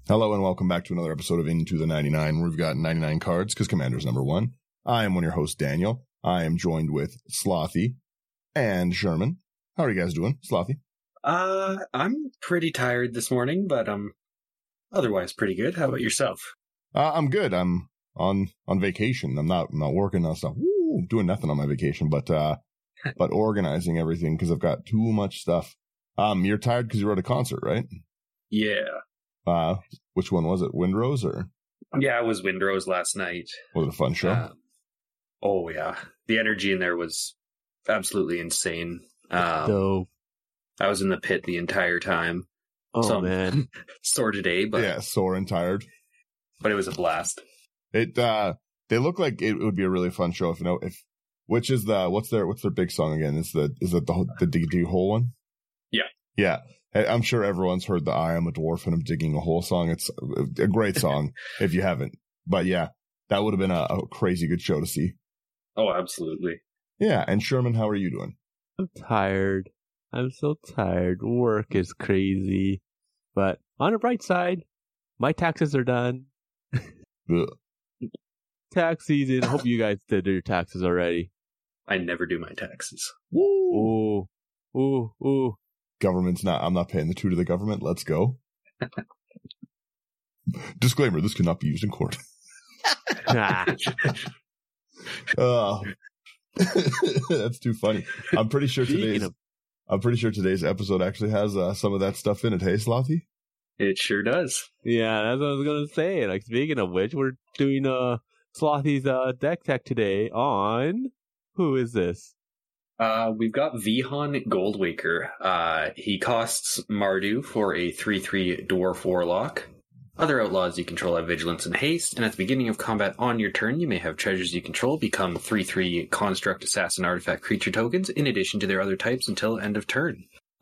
Hello and welcome back to another episode of Into the 99, where we've got 99 cards because Commander's number one. I am one of your hosts, Daniel. I am joined with Slothy and Sherman. How are you guys doing, Slothy? I'm pretty tired this morning, but otherwise pretty good. How about yourself? I'm good. I'm on vacation. I'm not working on stuff. Woo, doing nothing on my vacation, but organizing everything because I've got too much stuff. You're tired because you were at a concert, right? Yeah. Which one was it? Windrose or? Yeah, it was Windrose last night. Was it a fun show? Oh yeah, the energy in there was absolutely insane. Dope. I was in the pit the entire time. Oh, so man. Sore today, but Yeah, sore and tired. But it was a blast. They look like it would be a really fun show what's their big song again? Is it the Dig Hole one? Yeah. Yeah. I'm sure everyone's heard the I Am a Dwarf and I'm Digging a Hole song. It's a great song if you haven't. But yeah, that would have been a crazy good show to see. Oh, absolutely. Yeah. And Sherman, how are you doing? I'm tired. I'm so tired. Work is crazy. But on the bright side, my taxes are done. Ugh. Tax season. Hope you guys did your taxes already. I never do my taxes. Woo! Ooh. I'm not paying the two to the government. Let's go. Disclaimer, this cannot be used in court. That's too funny. I'm pretty sure today's episode actually has some of that stuff in it. Hey, Slothy? It sure does. Yeah, that's what I was going to say. Like, speaking of which, we're doing Slothy's deck tech today on... Who is this? We've got Vihan Goldwaker. He costs Mardu for a 3/3 Dwarf Warlock. Other outlaws you control have Vigilance and Haste, and at the beginning of combat on your turn, you may have treasures you control become 3/3 Construct, Assassin, Artifact, Creature tokens, in addition to their other types until end of turn.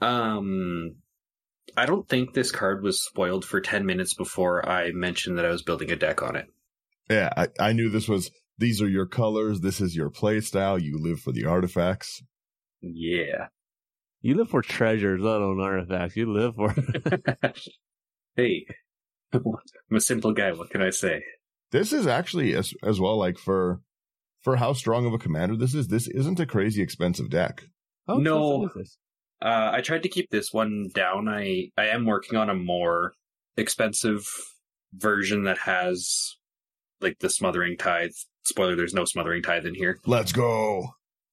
I don't think this card was spoiled for 10 minutes before I mentioned that I was building a deck on it. Yeah, I knew these are your colors, this is your play style, you live for the artifacts. Yeah. You live for treasures, not on artifacts. You live for... Hey, I'm a simple guy, what can I say? This is actually, as well, like, for how strong of a commander this isn't a crazy expensive deck. Oh, No. so this? I tried to keep this one down. I am working on a more expensive version that has, like, the Smothering Tithe. Spoiler, there's no Smothering Tithe in here. Let's go!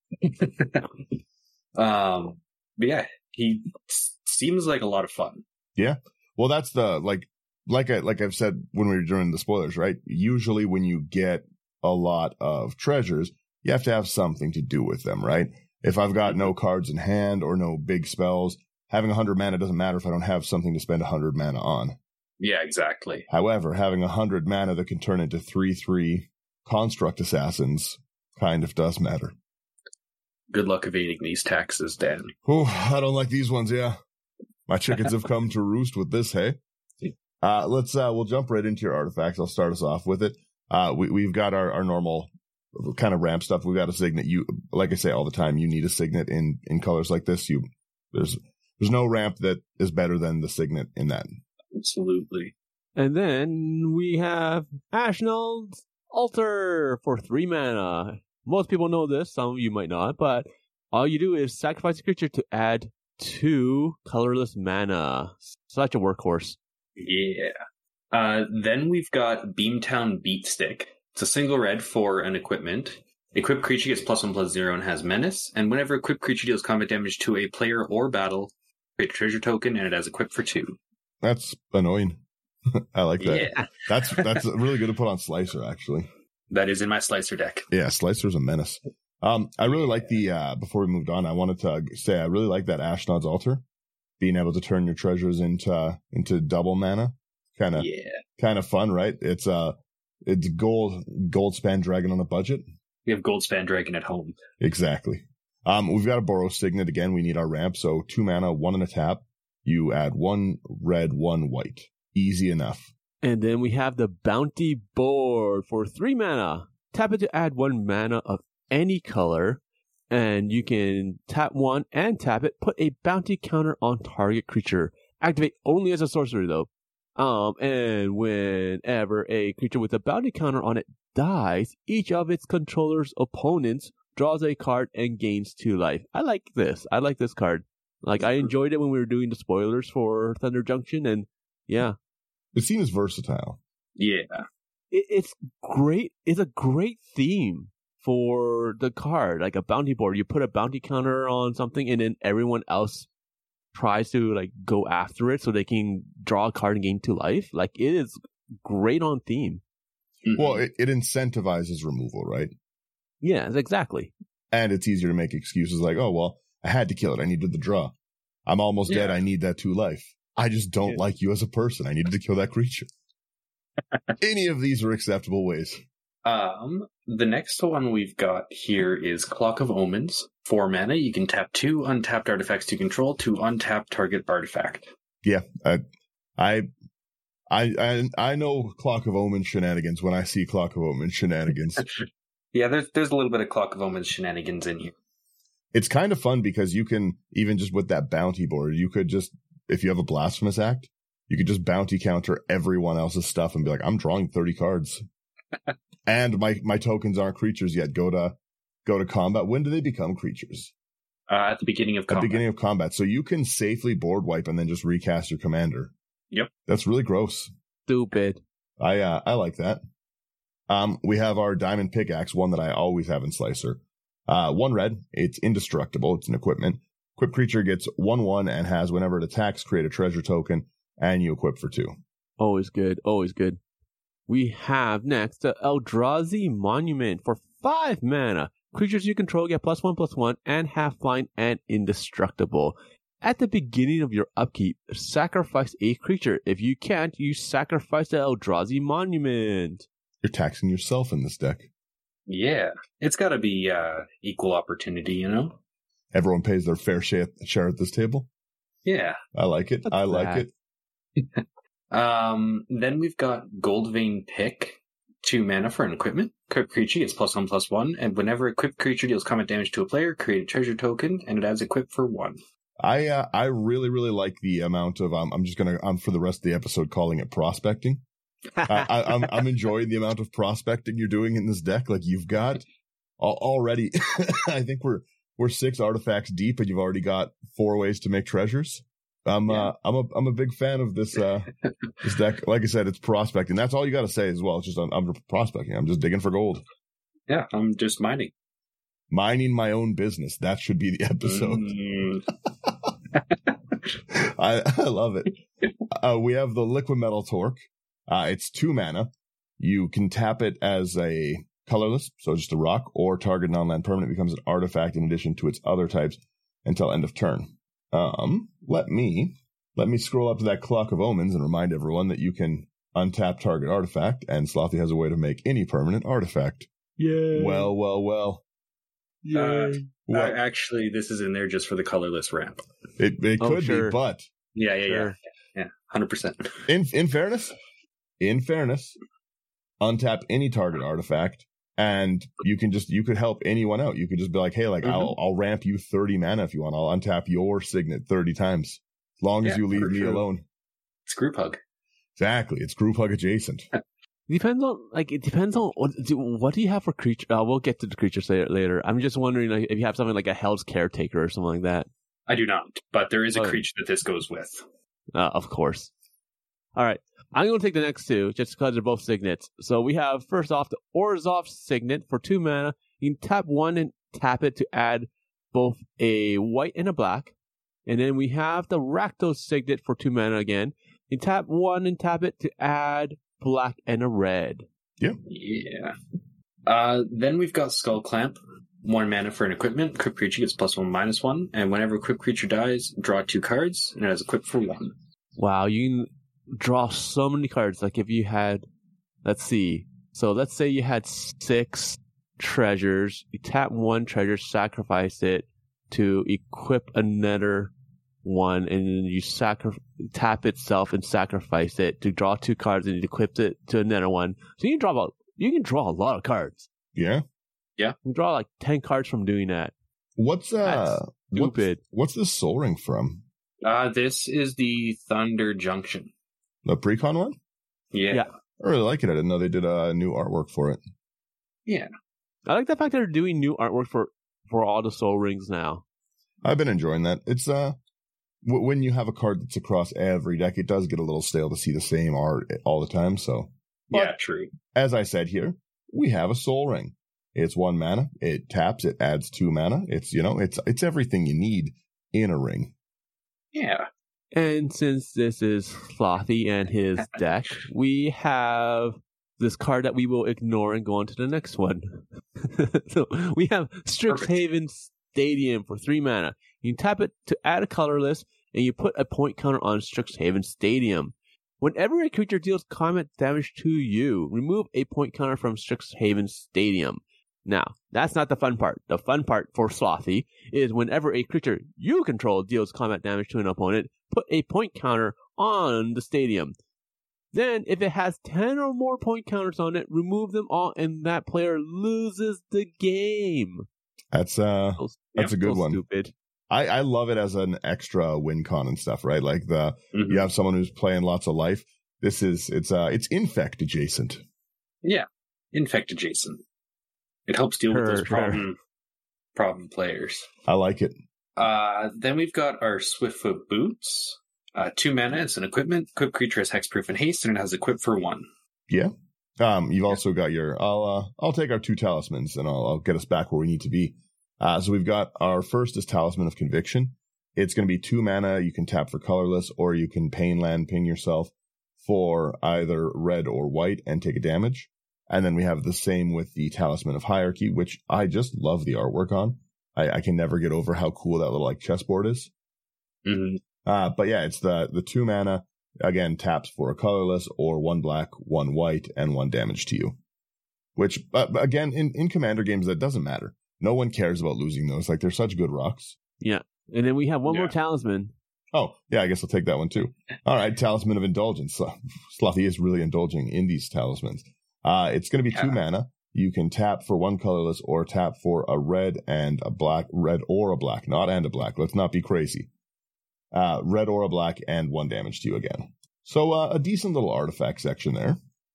But yeah, he seems like a lot of fun. Yeah. Well, that's the, like I've said when we were doing the spoilers, right? Usually when you get a lot of treasures, you have to have something to do with them, right? If I've got no cards in hand or no big spells, having 100 mana doesn't matter if I don't have something to spend 100 mana on. Yeah, exactly. However, having 100 mana that can turn into 3/3 Construct Assassins kind of does matter. Good luck evading these taxes, Dan. Oh, I don't like these ones, yeah. My chickens have come to roost with this, hey? We'll jump right into your artifacts. I'll start us off with it. We've got our normal kind of ramp stuff. We've got a signet. Like I say all the time, you need a signet in colors like this. There's no ramp that is better than the signet in that. Absolutely. And then we have Ashnod's Altar for 3 mana. Most people know this, some of you might not, but all you do is sacrifice a creature to add 2 colorless mana. Such a workhorse. Yeah. Then we've got Beamtown Beatstick. It's a single red for an equipment. Equipped creature gets +1/+0 and has Menace, and whenever equipped creature deals combat damage to a player or battle, create a treasure token, and it has equipped for 2. That's annoying. I like that. Yeah. That's really good to put on Slicer, actually. That is in my Slicer deck. Yeah, Slicer's a menace. I really like before we moved on, I wanted to say I really like that Ashnod's Altar. Being able to turn your treasures into double mana. Kind of fun, right? It's Goldspan Dragon on a budget. We have Goldspan Dragon at home. Exactly. We've got a Boros Signet again. We need our ramp. So 2 mana, 1 and a tap. You add 1 red, 1 white. Easy enough. And then we have the Bounty Board for 3 mana. Tap it to add 1 mana of any color. And you can tap 1 and tap it. Put a bounty counter on target creature. Activate only as a sorcery, though. And whenever a creature with a bounty counter on it dies, each of its controller's opponents draws a card and gains 2 life. I like this. I like this card. Like, I enjoyed it when we were doing the spoilers for Thunder Junction, and yeah. It seems versatile. Yeah. It's great. It's a great theme for the card, like a bounty board. You put a bounty counter on something, and then everyone else tries to like go after it so they can draw a card and gain 2 life. Like, it is great on theme. Mm-hmm. Well, it incentivizes removal, right? Yeah, exactly. And it's easier to make excuses like, oh, well, I had to kill it. I needed the draw. I'm almost dead. I need that 2 life. I just don't like you as a person. I needed to kill that creature. Any of these are acceptable ways. The next one we've got here is Clock of Omens. 4 mana. You can tap 2 untapped artifacts to control to untap target artifact. Yeah, I know Clock of Omens shenanigans when I see Clock of Omens shenanigans. Yeah, there's a little bit of Clock of Omens shenanigans in here. It's kind of fun because you can, even just with that bounty board, you could just, if you have a Blasphemous Act, you could just bounty counter everyone else's stuff and be like, I'm drawing 30 cards. And my tokens aren't creatures yet. Go to combat. When do they become creatures? At the beginning of combat. At the beginning of combat. So you can safely board wipe and then just recast your commander. Yep. That's really gross. Stupid. I like that. We have our Diamond Pickaxe, one that I always have in Slicer. 1 red. It's indestructible. It's an equipment. Equipped creature gets 1/1 and has, whenever it attacks, create a treasure token, and you equip for 2. Always good. Always good. We have next the Eldrazi Monument for 5 mana. Creatures you control get +1/+1 and have flying and indestructible. At the beginning of your upkeep, sacrifice a creature. If you can't, you sacrifice the Eldrazi Monument. You're taxing yourself in this deck. Yeah. It's got to be equal opportunity, you know? Everyone pays their fair share at this table. Yeah. I like it. I like it. Then we've got Goldvein Pick. 2 mana for an equipment. Equipped creature gets +1/+1, and whenever equipped creature deals combat damage to a player, create a treasure token, and it adds equip for 1. I really, really like the amount of, I'm for the rest of the episode calling it prospecting. I'm enjoying the amount of prospecting you're doing in this deck. Like, you've got already, I think we're 6 artifacts deep and you've already got 4 ways to make treasures. I'm a big fan of this this deck. Like I said, it's prospecting. That's all you got to say as well. It's just I'm prospecting. I'm just digging for gold. Yeah, I'm just mining my own business. That should be the episode. I love it. We have the Liquid Metal Torque. It's 2 mana. You can tap it as a colorless, so just a rock, or target non-land permanent becomes an artifact in addition to its other types until end of turn. Let me scroll up to that Clock of Omens and remind everyone that you can untap target artifact, and Slothy has a way to make any permanent artifact. Yay. Well. Yay. Actually, this is in there just for the colorless ramp. It could be, but Yeah, 100%. In fairness, untap any target artifact, and you could help anyone out. You could just be like, hey, like I'll ramp you 30 mana if you want. I'll untap your signet 30 times, as long as you leave me alone. It's group hug. Exactly, it's group hug adjacent. It depends on what do you have for creature. We'll get to the creatures later. I'm just wondering, like, if you have something like a Hell's Caretaker or something like that. I do not, but there is a creature that this goes with. Of course. All right. I'm going to take the next 2 just because they're both signets. So we have, first off, the Orzhov Signet for 2 mana. You can tap 1 and tap it to add both a white and a black. And then we have the Rakdos Signet for 2 mana again. You tap 1 and tap it to add black and a red. Yeah. Then we've got Skull Clamp. 1 mana for an equipment. Equipped creature gets +1/-1. And whenever equipped creature dies, draw 2 cards, and it has equipped for 1. Wow, you can draw so many cards. Like if you had, let's see. So let's say you had 6 treasures. You tap 1 treasure, sacrifice it to equip another one, and then you tap itself and sacrifice it to draw 2 cards, and it equips it to another one. So you can draw a lot of cards. Yeah. You can draw like 10 cards from doing that. What's stupid? What's this Soul Ring from? This is the Thunder Junction. The Precon one? Yeah. I really like it. I didn't know they did a new artwork for it. Yeah. I like the fact they're doing new artwork for all the Soul Rings now. I've been enjoying that. It's when you have a card that's across every deck, it does get a little stale to see the same art all the time. So, Yeah, true. As I said here, we have a Soul Ring. It's 1 mana. It taps. It adds 2 mana. It's it's everything you need in a ring. Yeah. And since this is Slothy and his deck, we have this card that we will ignore and go on to the next one. So we have Strixhaven Stadium for 3 mana. You can tap it to add a colorless, and you put a point counter on Strixhaven Stadium. Whenever a creature deals combat damage to you, remove a point counter from Strixhaven Stadium. Now, that's not the fun part. The fun part for Slothy is whenever a creature you control deals combat damage to an opponent, put a point counter on the stadium. Then, if it has 10 or more point counters on it, remove them all, and that player loses the game. That's a good one. Stupid. I love it as an extra win con and stuff, right? Like you have someone who's playing lots of life. It's infect adjacent. Yeah, infect adjacent. It helps deal with those problem players. I like it. Then we've got our Swiftfoot Boots. 2 mana. It's an equipment. Equipped creature has hexproof and haste, and it has equip for 1. Yeah. You've also got your. I'll take our 2 talismans, and I'll get us back where we need to be. So we've got our first is Talisman of Conviction. It's going to be 2 mana. You can tap for colorless, or you can ping yourself for either red or white and take a damage. And then we have the same with the Talisman of Hierarchy, which I just love the artwork on. I can never get over how cool that little chessboard is. Mm-hmm. But yeah, it's the 2 mana. Again, taps for a colorless or 1 black, 1 white, and 1 damage to you. Which, again, in Commander games, that doesn't matter. No one cares about losing those. They're such good rocks. Yeah. And then we have one more talisman. Oh, yeah, I guess I'll take that one too. All right, Talisman of Indulgence. Slothy is really indulging in these talismans. It's going to be 2 mana. You can tap for 1 colorless or tap for a red and a black, red or a black, not and a black. Let's not be crazy. Red or a black and 1 damage to you again. So a decent little artifact section there.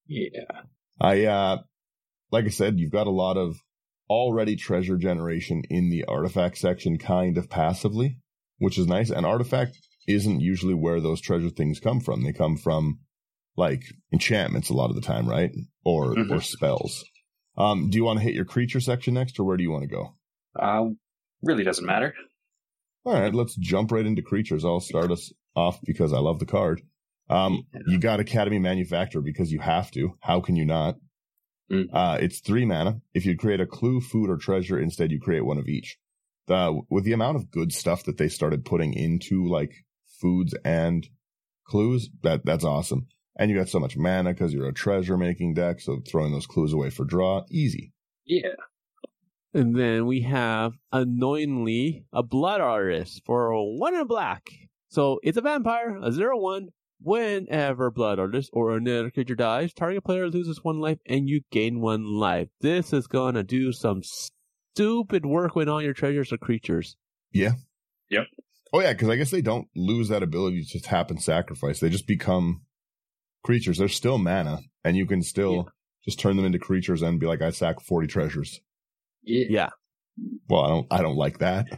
Yeah. Like I said, you've got a lot of already treasure generation in the artifact section kind of passively, which is nice. And artifact isn't usually where those treasure things come from. They come from enchantments a lot of the time, right? Or spells. Do you want to hit your creature section next, or where do you want to go? Really doesn't matter. All right, let's jump right into creatures. I'll start us off because I love the card. You got Academy Manufacturer because you have to. How can you not? It's 3 mana. If you create a clue, food, or treasure, instead you create 1 of each. With the amount of good stuff that they started putting into foods and clues, that's awesome. And you got so much mana because you're a treasure making deck, so throwing those clues away for draw, easy. Yeah. And then we have, annoyingly, a Blood Artist for 1 and a black. So it's a vampire, a 0/1. Whenever Blood Artist or another creature dies, target player loses 1 life and you gain 1 life. This is going to do some stupid work with all your treasures or creatures. Yeah. Yep. Oh, yeah, because I guess they don't lose that ability to tap and sacrifice. They just become creatures. They're still mana, and you can still just turn them into creatures and be like, I sack 40 treasures. Yeah. Well, I don't like that.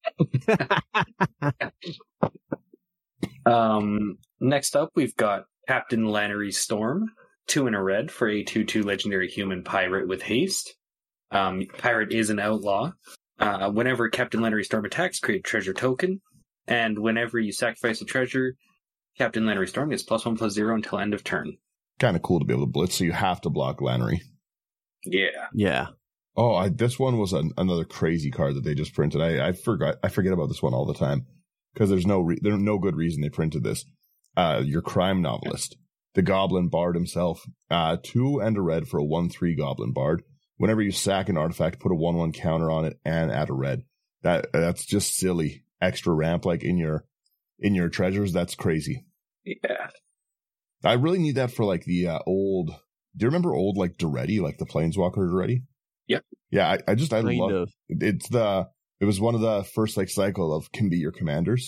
Next up, we've got Captain Lannery Storm, 2 and a red for a 2/2 legendary human pirate with haste. Pirate is an outlaw. Whenever Captain Lannery Storm attacks, create a treasure token. And whenever you sacrifice a treasure, Captain Lannery Storm gets +1/+0 until end of turn. Kind of cool to be able to blitz, so you have to block Lannery. Yeah. Yeah. Oh, this one was another crazy card that they just printed. I forget about this one all the time because there's no good reason they printed this. Your crime novelist, the Goblin Bard himself, 2 and a red for a 1/3 Goblin Bard. Whenever you sack an artifact, put a 1/1 counter on it and add a red. That's just silly. Extra ramp in your treasures. That's crazy. Yeah. I really need that for the old. Do you remember old Daretti, the Planeswalker Daretti? Yep. Yeah, I love it. It was one of the first cycle of can be your commanders.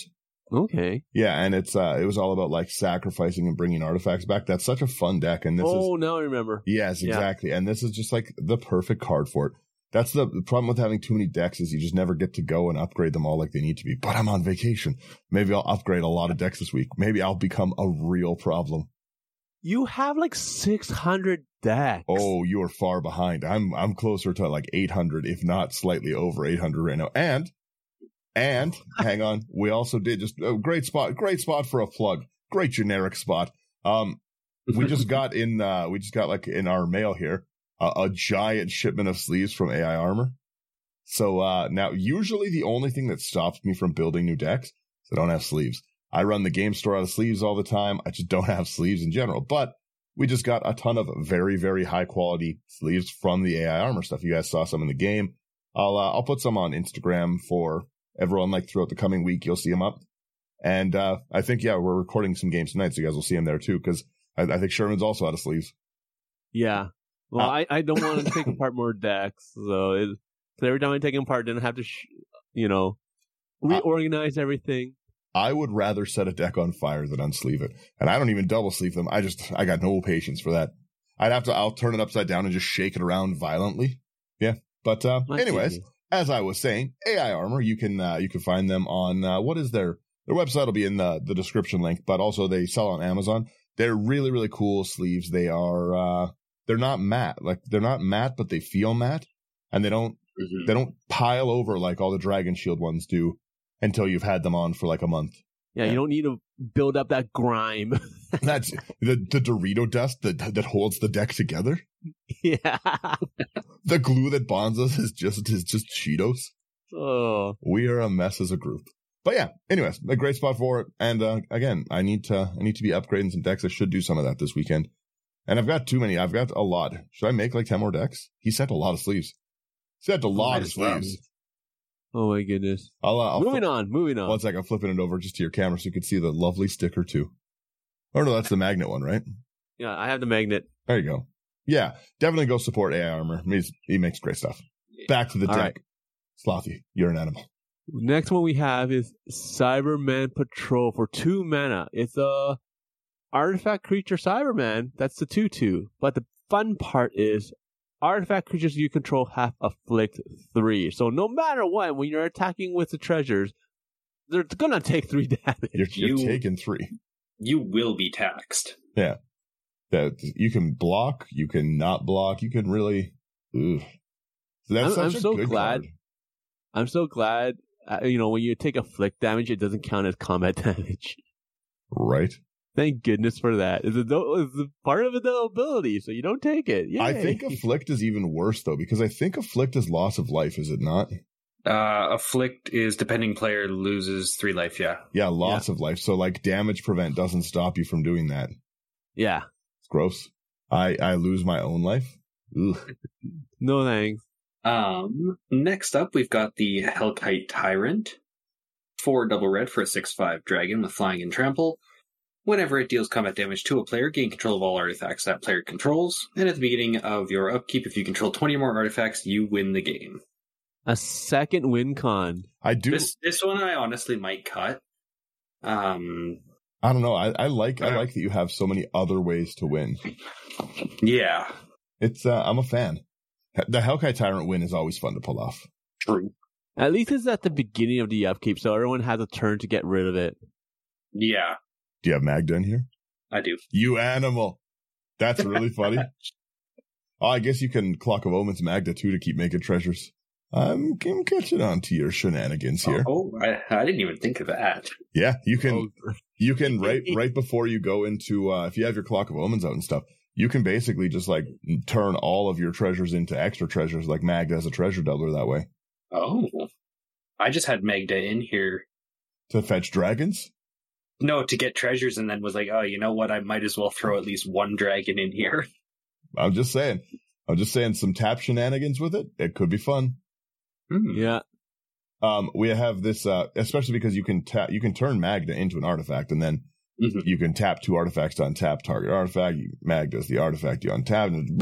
Okay. Yeah, and it was all about like sacrificing and bringing artifacts back. That's such a fun deck, and this is now I remember. yes, exactly. And this is just like the perfect card for it. That's the problem with having too many decks is you just never get to go and upgrade them all like they need to be. But I'm on vacation. Maybe I'll upgrade a lot of decks this week. Maybe I'll become a real problem. You have like 600 decks. Oh, you are far behind. I'm closer to like 800, if not slightly over 800 right now. And hang on, we also did just a great spot for a plug. Great generic spot. We just got like in our mail here a giant shipment of sleeves from AI Armor. So now usually the only thing that stops me from building new decks is I don't have sleeves. I run the game store out of sleeves all the time. I just don't have sleeves in general. But we just got a ton of very, very high quality sleeves from the AI Armor stuff. You guys saw some in the game. I'll put some on Instagram for everyone, like throughout the coming week. You'll see them up. And I think, yeah, we're recording some games tonight, so you guys will see them there too, because I think Sherman's also out of sleeves. Yeah. Well, I don't want to take apart more decks. So every time I take them apart, then I have to, reorganize everything. I would rather set a deck on fire than unsleeve it. And I don't even double sleeve them. I got no patience for that. I'll turn it upside down and just shake it around violently. Yeah. But anyways, as I was saying, AI Armor, you can find them on, what is their website will be in the description link, but also they sell on Amazon. They're really, really cool sleeves. They are, they're not matte, but they feel matte, and they don't pile over like all the Dragon Shield ones do until you've had them on for like a month. Yeah, you don't need to build up that grime. That's the Dorito dust that holds the deck together. Yeah. The glue that bonds us is just Cheetos. Oh. We are a mess as a group. But yeah, anyways, a great spot for it. And again, I need to be upgrading some decks. I should do some of that this weekend. And I've got too many. I've got a lot. Should I make like 10 more decks? He sent a lot of sleeves. Sent a lot of sleeves. Oh my goodness. I'll moving on. One sec, I'm flipping it over just to your camera so you can see the lovely sticker too. Oh no, that's the magnet one, right? Yeah, I have the magnet. There you go. Yeah, definitely go support AI Armor. He makes great stuff. Back to the deck. Right. Slothy, you're an animal. Next one we have is Cyberman Patrol for 2 mana. It's a artifact creature Cyberman. That's the 2/2. But the fun part is artifact creatures you control have afflict 3. So no matter what, when you're attacking with the treasures, they're gonna take 3 damage. You're taking 3. You will be taxed. Yeah. That you can block, you can not block, you can really. Ugh. That's I'm such so a good glad. card. I'm so glad. When you take afflict damage, it doesn't count as combat damage. Right. Thank goodness for that. It's part of the ability, so you don't take it. Yay. I think afflict is even worse though, because I think afflict is loss of life. Is it not? Afflict is depending player loses 3 life. Yeah. Yeah, loss of life. So like damage prevent doesn't stop you from doing that. Yeah. It's gross. I lose my own life. Ugh. No thanks. Next up, we've got the Hellkite Tyrant. 4 double red for a 6/5 dragon with flying and trample. Whenever it deals combat damage to a player, gain control of all artifacts that player controls. And at the beginning of your upkeep, if you control 20 or more artifacts, you win the game. A second win con. I do. This one I honestly might cut. I don't know. I like that you have so many other ways to win. Yeah. It's I'm a fan. The Hellkite Tyrant win is always fun to pull off. True. At least it's at the beginning of the upkeep, so everyone has a turn to get rid of it. Yeah. Do you have Magda in here? I do. You animal. That's really funny. Oh, I guess you can Clock of Omens Magda too to keep making treasures. I'm catching on to your shenanigans here. Oh, I didn't even think of that. Yeah, you can right before you go into if you have your Clock of Omens out and stuff, you can basically just like turn all of your treasures into extra treasures, like Magda as a treasure doubler that way. Oh. I just had Magda in here. To fetch dragons? No, to get treasures, and then was like, oh, you know what? I might as well throw at least 1 dragon in here. I'm just saying some tap shenanigans with it. It could be fun. Yeah. We have this, especially because you can turn Magda into an artifact, and then you can tap 2 artifacts to untap target artifact. Magda's the artifact you untap, and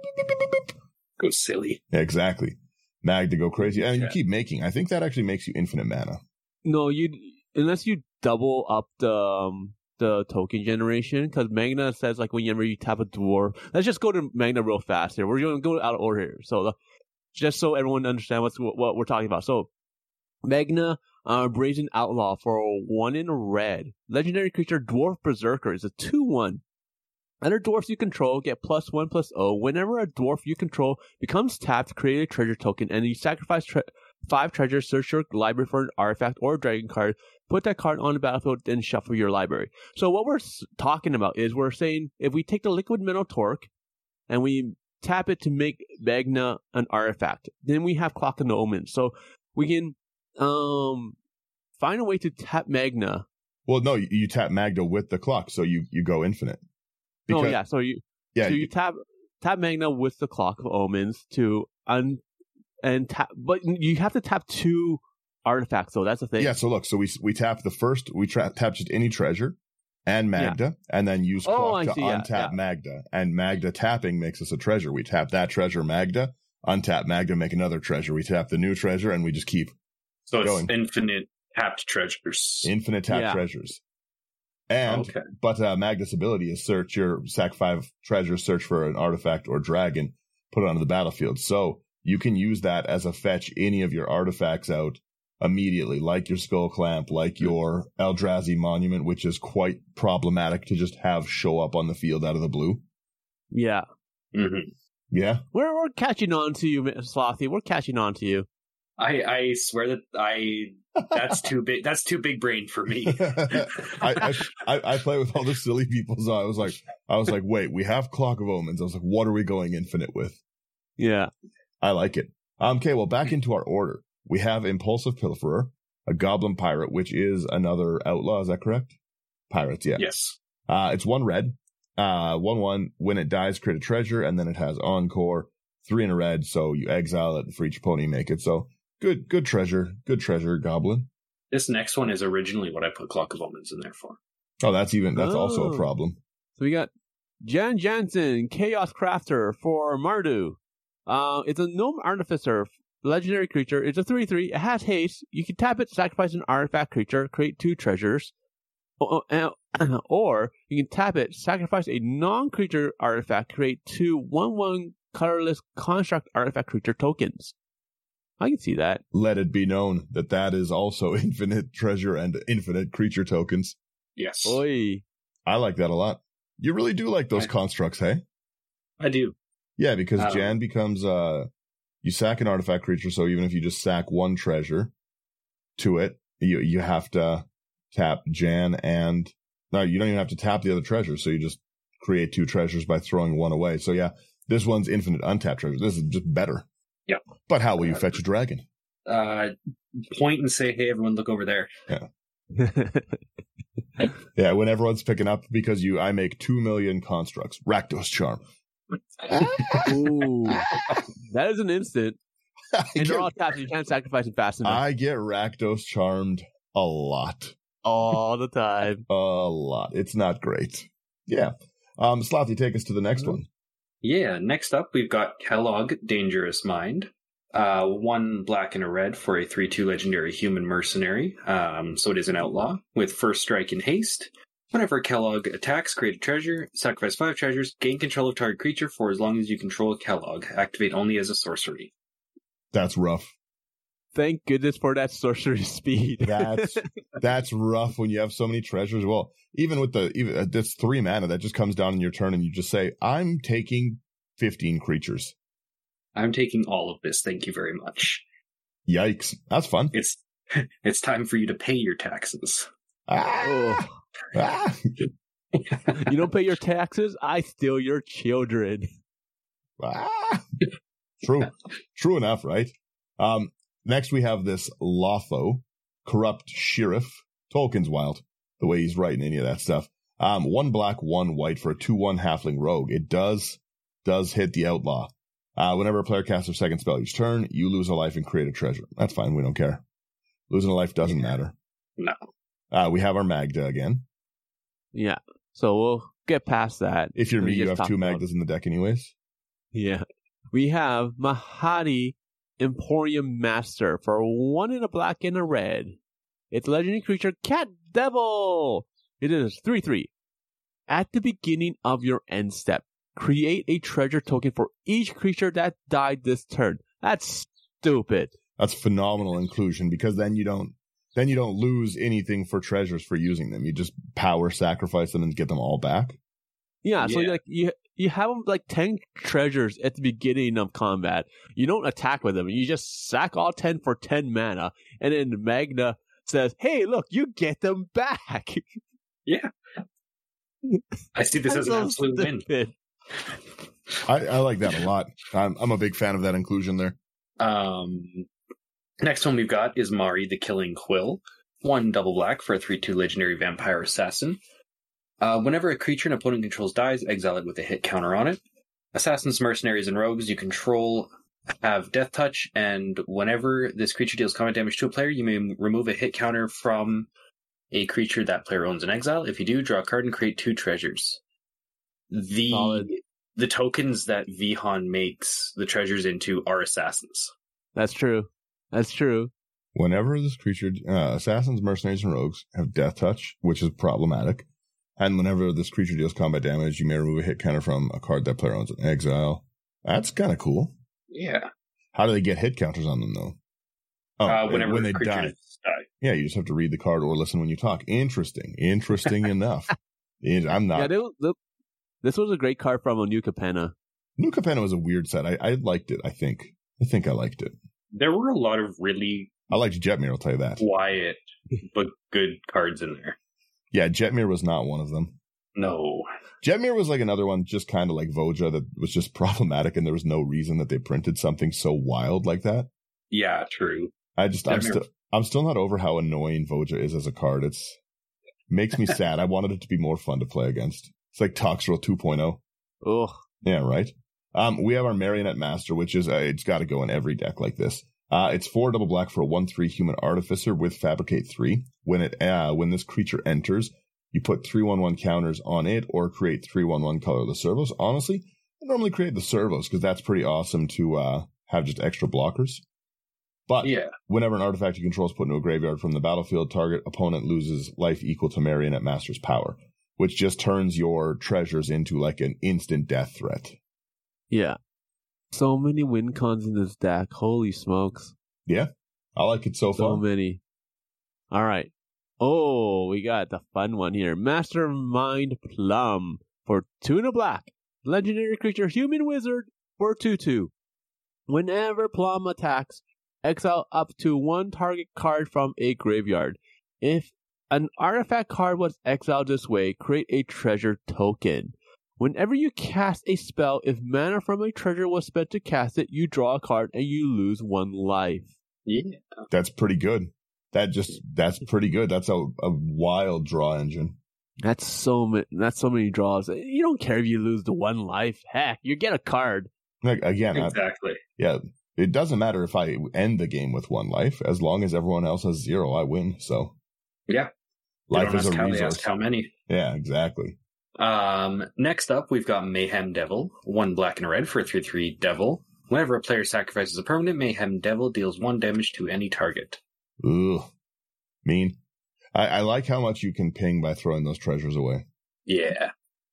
go silly. Yeah, exactly. Magda go crazy, and you keep making. I think that actually makes you infinite mana. No, unless you double up the token generation, because Magna says like whenever you tap a dwarf. Let's just go to Magna real fast here. We're going to go out of order here, so just so everyone understands what we're talking about. So Magna, Brazen Outlaw for 1 in red. Legendary creature Dwarf Berserker is a 2/1. Other dwarfs you control get +1/+0. Whenever a dwarf you control becomes tapped, create a treasure token, and you sacrifice 5 treasures, search your library for an artifact or a dragon card, put that card on the battlefield, then shuffle your library. So what we're talking about is we're saying if we take the Liquid Metal Torque and we tap it to make Magna an artifact, then we have Clock and Omens. So we can find a way to tap Magna. Well, no, you tap Magna with the clock, so you go infinite. Because, so you tap Magna with the Clock of Omens to tap, but you have to tap 2 artifacts, though. That's the thing. Yeah, so look, so we tap the first, tap just any treasure and Magda, and then use Clock to untap Magda. And Magda tapping makes us a treasure. We tap that treasure, Magda, untap Magda, make another treasure. We tap the new treasure, and we just keep going. It's infinite tapped treasures. Infinite tapped treasures. And, but Magda's ability is search your sack 5 treasures, search for an artifact or dragon, put it onto the battlefield. So you can use that as a fetch any of your artifacts out immediately, like your Skull Clamp, like your Eldrazi Monument, which is quite problematic to just have show up on the field out of the blue. Yeah. Mm-hmm. Yeah? We're catching on to you, Slothy. We're catching on to you. I swear that that's too big. That's too big brain for me. I play with all the silly people, so I was like, wait, we have Clock of Omens. I was like, what are we going infinite with? Yeah, I like it. Okay, well, back into our order. We have Impulsive Pilferer, a Goblin Pirate, which is another outlaw. Is that correct? Pirates, yeah. Yes. It's 1 red, 1/1. When it dies, create a treasure, and then it has Encore, 3 in a red. So you exile it for each opponent you make it. So. Good treasure, Goblin. This next one is originally what I put Clock of Omens in there for. Oh, that's also a problem. So we got Jan Jansen, Chaos Crafter for Mardu. It's a Gnome Artificer, legendary creature. It's a 3/3. It has haste. You can tap it, sacrifice an artifact creature, create 2 treasures. Or you can tap it, sacrifice a non-creature artifact, create 2 1/1 colorless construct artifact creature tokens. I can see that. Let it be known that is also infinite treasure and infinite creature tokens. Yes. Oy. I like that a lot. You really do like those constructs, hey? I do. Yeah, because Jan becomes, you sack an artifact creature, so even if you just sack 1 treasure to it, you have to tap Jan and... No, you don't even have to tap the other treasures, so you just create 2 treasures by throwing 1 away. So yeah, this one's infinite untapped treasure. This is just better. Yeah. But how will you fetch a dragon? Point and say, hey, everyone, look over there. Yeah. Yeah, when everyone's picking up, because I make 2 million constructs. Rakdos Charm. Ooh. That is an instant. And they're all tapped, so you can't sacrifice it fast enough. I get Rakdos Charmed a lot. All the time. A lot. It's not great. Yeah. Slothy, take us to the next one. Yeah, next up we've got Kellogg, Dangerous Mind. 1 black and a red for a 3/2 legendary human mercenary. So it is an outlaw with first strike and haste. Whenever Kellogg attacks, create a treasure, sacrifice 5 treasures, gain control of target creature for as long as you control Kellogg. Activate only as a sorcery. That's rough. Thank goodness for that sorcery speed. That's rough when you have so many treasures. Well, even with this 3 mana that just comes down in your turn and you just say, I'm taking 15 creatures. I'm taking all of this. Thank you very much. Yikes. That's fun. It's time for you to pay your taxes. Ah. Ah. You don't pay your taxes? I steal your children. Ah. True enough, right? Next we have this Lotho, Corrupt Sheriff. Tolkien's wild, the way he's writing any of that stuff. 1 black, 1 white for a 2/1 halfling rogue. It does hit the outlaw. Whenever a player casts their second spell each turn, you lose a life and create a treasure. That's fine, we don't care. Losing a life doesn't matter. No. We have our Magda again. Yeah, so we'll get past that. If you're me, you have 2 Magdas in the deck anyways. Yeah. We have Mahadi, Emporium Master for 1 in a black and a red. It's legendary creature Cat Devil. It is 3/3. At the beginning of your end step, create a treasure token for each creature that died this turn. That's stupid. That's phenomenal inclusion, because then you don't lose anything for treasures for using them. You just power sacrifice them and get them all back. Yeah, so you have them like 10 treasures at the beginning of combat. You don't attack with them. You just sack all 10 for 10 mana, and then Magna says, "Hey, look, you get them back." Yeah. I see this as an absolute win. I like that a lot. I'm a big fan of that inclusion there. Next one we've got is Mari the Killing Quill. 1 double black for a 3/2 legendary vampire assassin. Whenever a creature an opponent controls dies, exile it with a hit counter on it. Assassins, mercenaries, and rogues you control have death touch, and whenever this creature deals combat damage to a player, you may remove a hit counter from a creature that player owns in exile. If you do, draw a card and create 2 treasures. The tokens that Vihan makes the treasures into are assassins. That's true. Whenever this creature, assassins, mercenaries, and rogues have death touch, which is problematic, and whenever this creature deals combat damage, you may remove a hit counter from a card that player owns in exile. That's kind of cool. Yeah. How do they get hit counters on them, though? Whenever when they die. Yeah, you just have to read the card or listen when you talk. Interesting enough. I'm not. Yeah, this was a great card from New Capenna. New Capenna was a weird set. I liked it, I think. I liked it. There were a lot of really... I liked Jetmir, I'll tell you that. Quiet, but good cards in there. Yeah, Jetmir was not one of them. No. Jetmir was like another one, just kind of like Voja, that was just problematic, and there was no reason that they printed something so wild like that. Yeah, true. I'm still not over how annoying Voja is as a card. It makes me sad. I wanted it to be more fun to play against. It's like Toxrill 2.0. Ugh. Yeah, right. We have our Marionette Master, which is it's got to go in every deck like this. It's 4 double black for a 1/3 Human Artificer with Fabricate 3. When this creature enters, you put 3/1/1 counters on it or create 3/1/1 colorless servos. Honestly, I normally create the servos because that's pretty awesome to have just extra blockers. But whenever an artifact you control is put into a graveyard from the battlefield, target opponent loses life equal to Marionette Master's power, which just turns your treasures into like an instant death threat. Yeah. So many win cons in this deck. Holy smokes. Yeah. I like it so far. So many. All right. Oh, we got the fun one here. Mastermind Plum for 2 and a black. Legendary creature Human Wizard for 2/2. Whenever Plum attacks, exile up to 1 target card from a graveyard. If an artifact card was exiled this way, create a treasure token. Whenever you cast a spell, if mana from a treasure was spent to cast it, you draw a card and you lose 1 life. Yeah. That's pretty good. That's pretty good. That's a wild draw engine. That's so many draws. You don't care if you lose the 1 life. Heck, you get a card. Like, again, exactly. It doesn't matter if I end the game with 1 life. As long as everyone else has 0, I win. So yeah, life is a resource. They ask how many. Yeah, exactly. Next up, we've got Mayhem Devil. 1 black and red for a 3/3 devil. Whenever a player sacrifices a permanent, Mayhem Devil deals 1 damage to any target. Ugh. Mean. I like how much you can ping by throwing those treasures away. Yeah.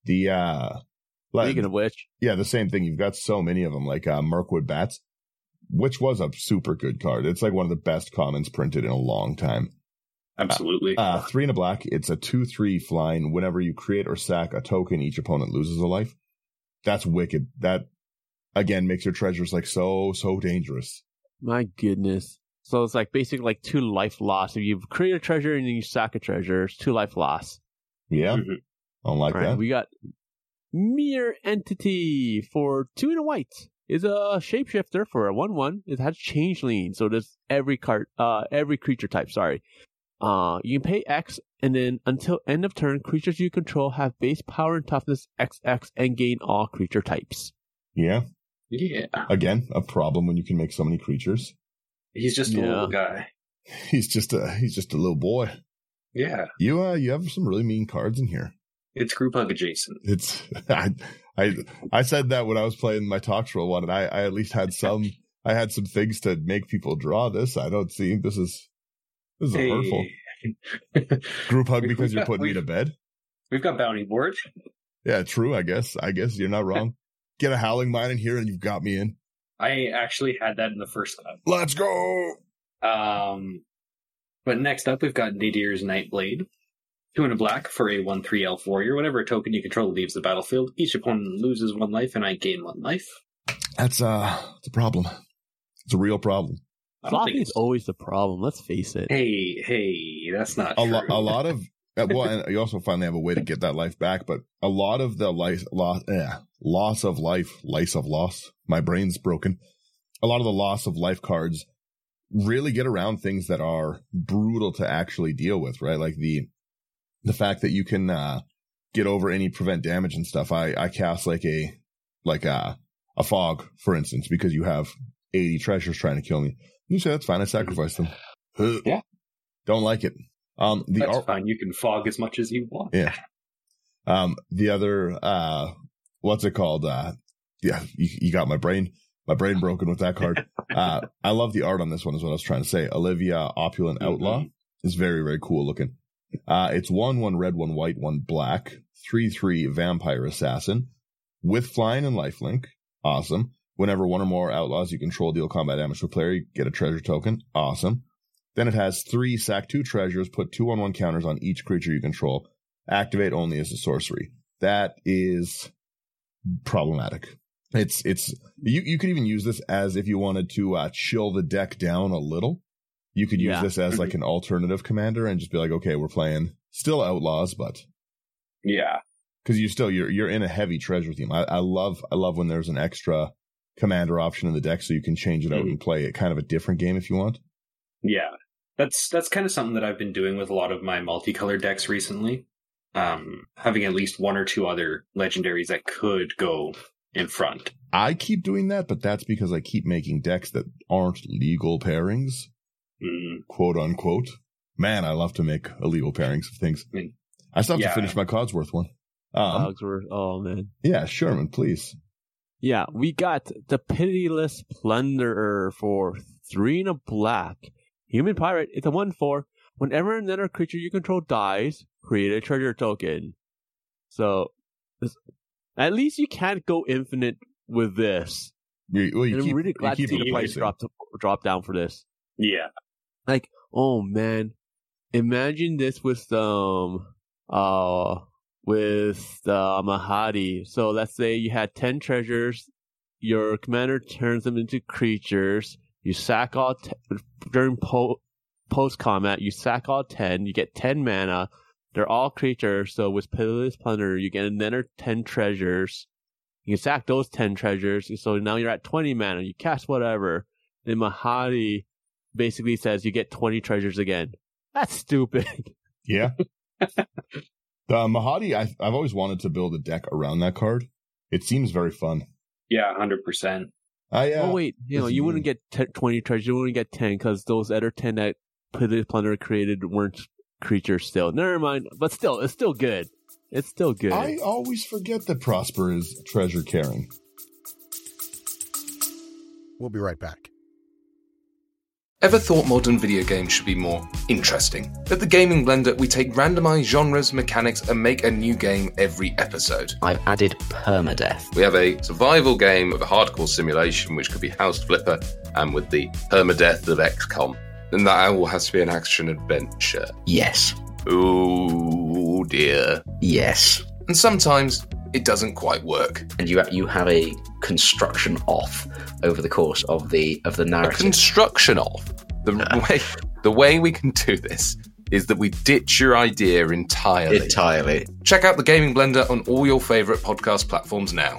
Speaking of which. Yeah, the same thing. You've got so many of them, like Mirkwood Bats, which was a super good card. It's like one of the best commons printed in a long time. Absolutely. 3 and a black. It's a 2/3 flying. Whenever you create or sack a token, each opponent loses a life. That's wicked. That, again, makes your treasures like so dangerous. My goodness. So it's like basically like 2 life loss. If you create a treasure and then you sack a treasure, it's 2 life loss. Yeah. Mm-hmm. I don't like that. We got Mere Entity for 2 and a white. Is a shapeshifter for a 1/1. It has changeling, so does every creature type, sorry. You can pay X, and then until end of turn, creatures you control have base power and toughness XX and gain all creature types. Yeah. Yeah. Again, a problem when you can make so many creatures. He's just a little guy. He's just a little boy. Yeah. You have some really mean cards in here. It's group hug adjacent. It's I said that when I was playing my Toxrill one, and I at least had some things to make people draw this. I don't see this is hurtful. Group hug because you're putting me to bed? We've got bounty board. Yeah, true, I guess. I guess you're not wrong. Get a Howling Mine in here and you've got me in. I actually had that in the first cut. Let's go! But next up, we've got Nadir's Nightblade. 2 and a black for a 1/3 elf warrior. Whenever a token you control leaves the battlefield, each opponent loses 1 life and I gain 1 life. That's a problem. It's a real problem. Sloppy is always the problem. Let's face it. Hey, that's not true. A lot of well, and you also finally have a way to get that life back. But a lot of the loss of life. My brain's broken. A lot of the loss of life cards really get around things that are brutal to actually deal with, right? Like the fact that you can get over any prevent damage and stuff. I cast like a fog, for instance, because you have 80 treasures trying to kill me. You say that's fine. I sacrificed them. Yeah. Don't like it. That's fine. You can fog as much as you want. Yeah. The other, what's it called? Yeah, you got my brain broken with that card. I love the art on this one is what I was trying to say. Olivia Opulent Outlaw is very, very cool looking. It's 1 red, 1 white, 1 black, 3/3 vampire assassin with flying and lifelink. Awesome. Whenever 1 or more outlaws you control deal combat damage to a player, you get a treasure token. Awesome. Then it has 3 sack 2 treasures, put 2/1 counters on each creature you control. Activate only as a sorcery. That is problematic. You could even use this as if you wanted to chill the deck down a little. You could use this as like an alternative commander and just be like, okay, we're playing still outlaws, but yeah, because you're in a heavy treasure theme. I love when there's an extra commander option in the deck, so you can change it out and play it kind of a different game if you want. Yeah, that's kind of something that I've been doing with a lot of my multicolored decks recently. Having at least 1 or 2 other legendaries that could go in front. I keep doing that, but that's because I keep making decks that aren't legal pairings, quote unquote. Man, I love to make illegal pairings of things. I still have to finish my Codsworth one. Codsworth, oh man. Yeah, Sherman, please. Yeah, we got the Pitiless Plunderer for 3 and a black. Human Pirate, it's a 1/4. Whenever another creature you control dies, create a treasure token. So, at least you can't go infinite with this. I'm really glad to see the price drop down for this. Yeah. Like, oh man. Imagine this with Mahadi. So let's say you had 10 treasures, your commander turns them into creatures, you sack all during post-combat, you sack all 10, you get 10 mana, they're all creatures, so with Pitiless Plunderer, you get another 10 treasures, you can sack those 10 treasures, so now you're at 20 mana, you cast whatever, then Mahadi basically says you get 20 treasures again. That's stupid. Yeah. The Mahadi, I've always wanted to build a deck around that card. It seems very fun. Yeah, 100%. Oh wait, you wouldn't get 20 treasures. You wouldn't get 10 because those other 10 that Pitiless Plunderer created weren't creatures still. Never mind, but still, it's still good. It's still good. I always forget that Prosper is treasure caring. We'll be right back. Ever thought modern video games should be more interesting? At the Gaming Blender, we take randomized genres, mechanics, and make a new game every episode. I've added permadeath. We have a survival game of a hardcore simulation, which could be House Flipper, and with the permadeath of XCOM. And that all has to be an action-adventure. Yes. Oh dear. Yes. And sometimes it doesn't quite work. And you have a construction off over the course of the narrative. A construction off. The way we can do this is that we ditch your idea entirely. Entirely. Check out the Gaming Blender on all your favourite podcast platforms now.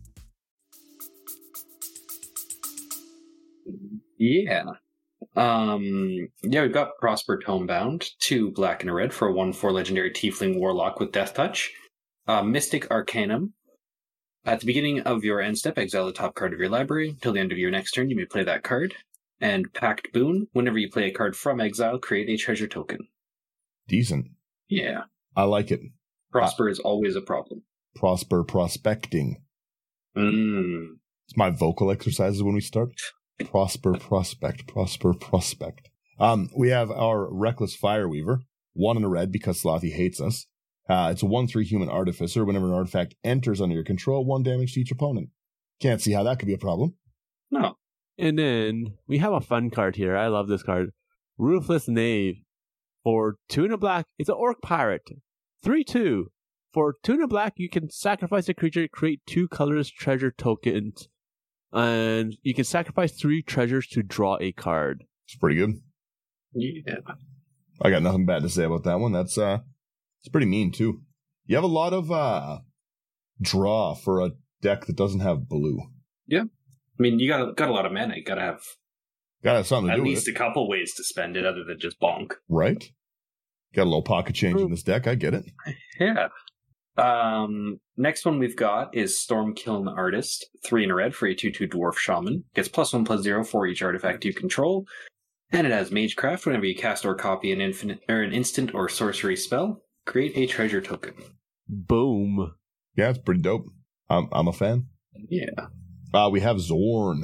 Yeah. We've got Prosper Tomebound, 2 black and a red for a 1/4 legendary Tiefling Warlock with Death Touch. Mystic Arcanum. At the beginning of your end step, exile the top card of your library. Until the end of your next turn, you may play that card. And Pact Boon. Whenever you play a card from exile, create a treasure token. Decent. Yeah. I like it. Prosper is always a problem. Prosper prospecting. It's my vocal exercises when we start. Prosper prospect. Prosper prospect. We have our Reckless Fireweaver. 1 and a red because Slothy hates us. It's a 1/3 human artificer. Whenever an artifact enters under your control, 1 damage to each opponent. Can't see how that could be a problem. No. And then we have a fun card here. I love this card. Ruthless Knave. For 2 and a black, it's an Orc Pirate. 3/2. For 2 and a black, you can sacrifice a creature, create 2 colorless treasure tokens, and you can sacrifice 3 treasures to draw a card. It's pretty good. Yeah. I got nothing bad to say about that one. That's it's pretty mean too. You have a lot of draw for a deck that doesn't have blue. Yeah. I mean, you got a lot of mana. You gotta have something to at do least with a couple ways to spend it other than just bonk. Right? Got a little pocket change in this deck. I get it. Yeah. Next one we've got is Stormkiln Artist, 3 and a red for a 2/2 dwarf shaman. Gets +1/+0 for each artifact you control. And it has Magecraft. Whenever you cast or copy an instant or sorcery spell, create a treasure token. Boom. Yeah, it's pretty dope. I'm a fan. Yeah. We have Zorn.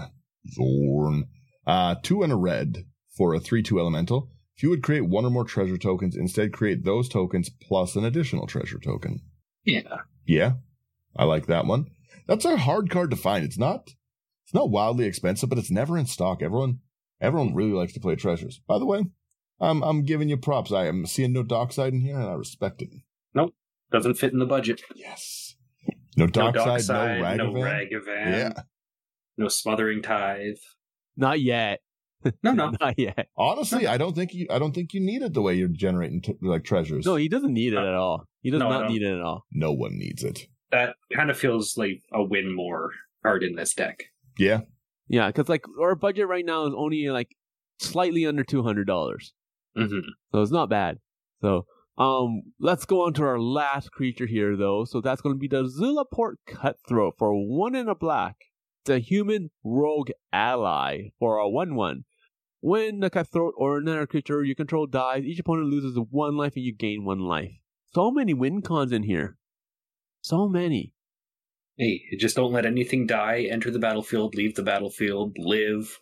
2 and a red for a 3/2 elemental. If you would create 1 or more treasure tokens, instead create those tokens plus an additional treasure token. Yeah. Yeah, I like that one. That's a hard card to find. It's not wildly expensive, but it's never in stock. Everyone really likes to play treasures. By the way, I'm giving you props. I am seeing no Dockside in here, and I respect it. Nope. Doesn't fit in the budget. Yes. No Dockside, no No Ragavan. Ragavan. Yeah. No Smothering Tithe. Not yet. No. Not yet. Honestly, I don't think you need it the way you're generating treasures. No, he doesn't need it at all. He does No, I not don't. need it at all. No one needs it. That kind of feels like a win more card in this deck. Yeah. Yeah, because like our budget right now is only like slightly under $200. Mm-hmm. So it's not bad. So let's go on to our last creature here though. So that's going to be the Zulaport Cutthroat for 1 and a black. It's a human rogue ally for a 1/1. When the Cutthroat or another creature you control dies, each opponent loses 1 life and you gain 1 life. So many win cons in here. So many. Hey, just don't let anything die, enter the battlefield, leave the battlefield, live.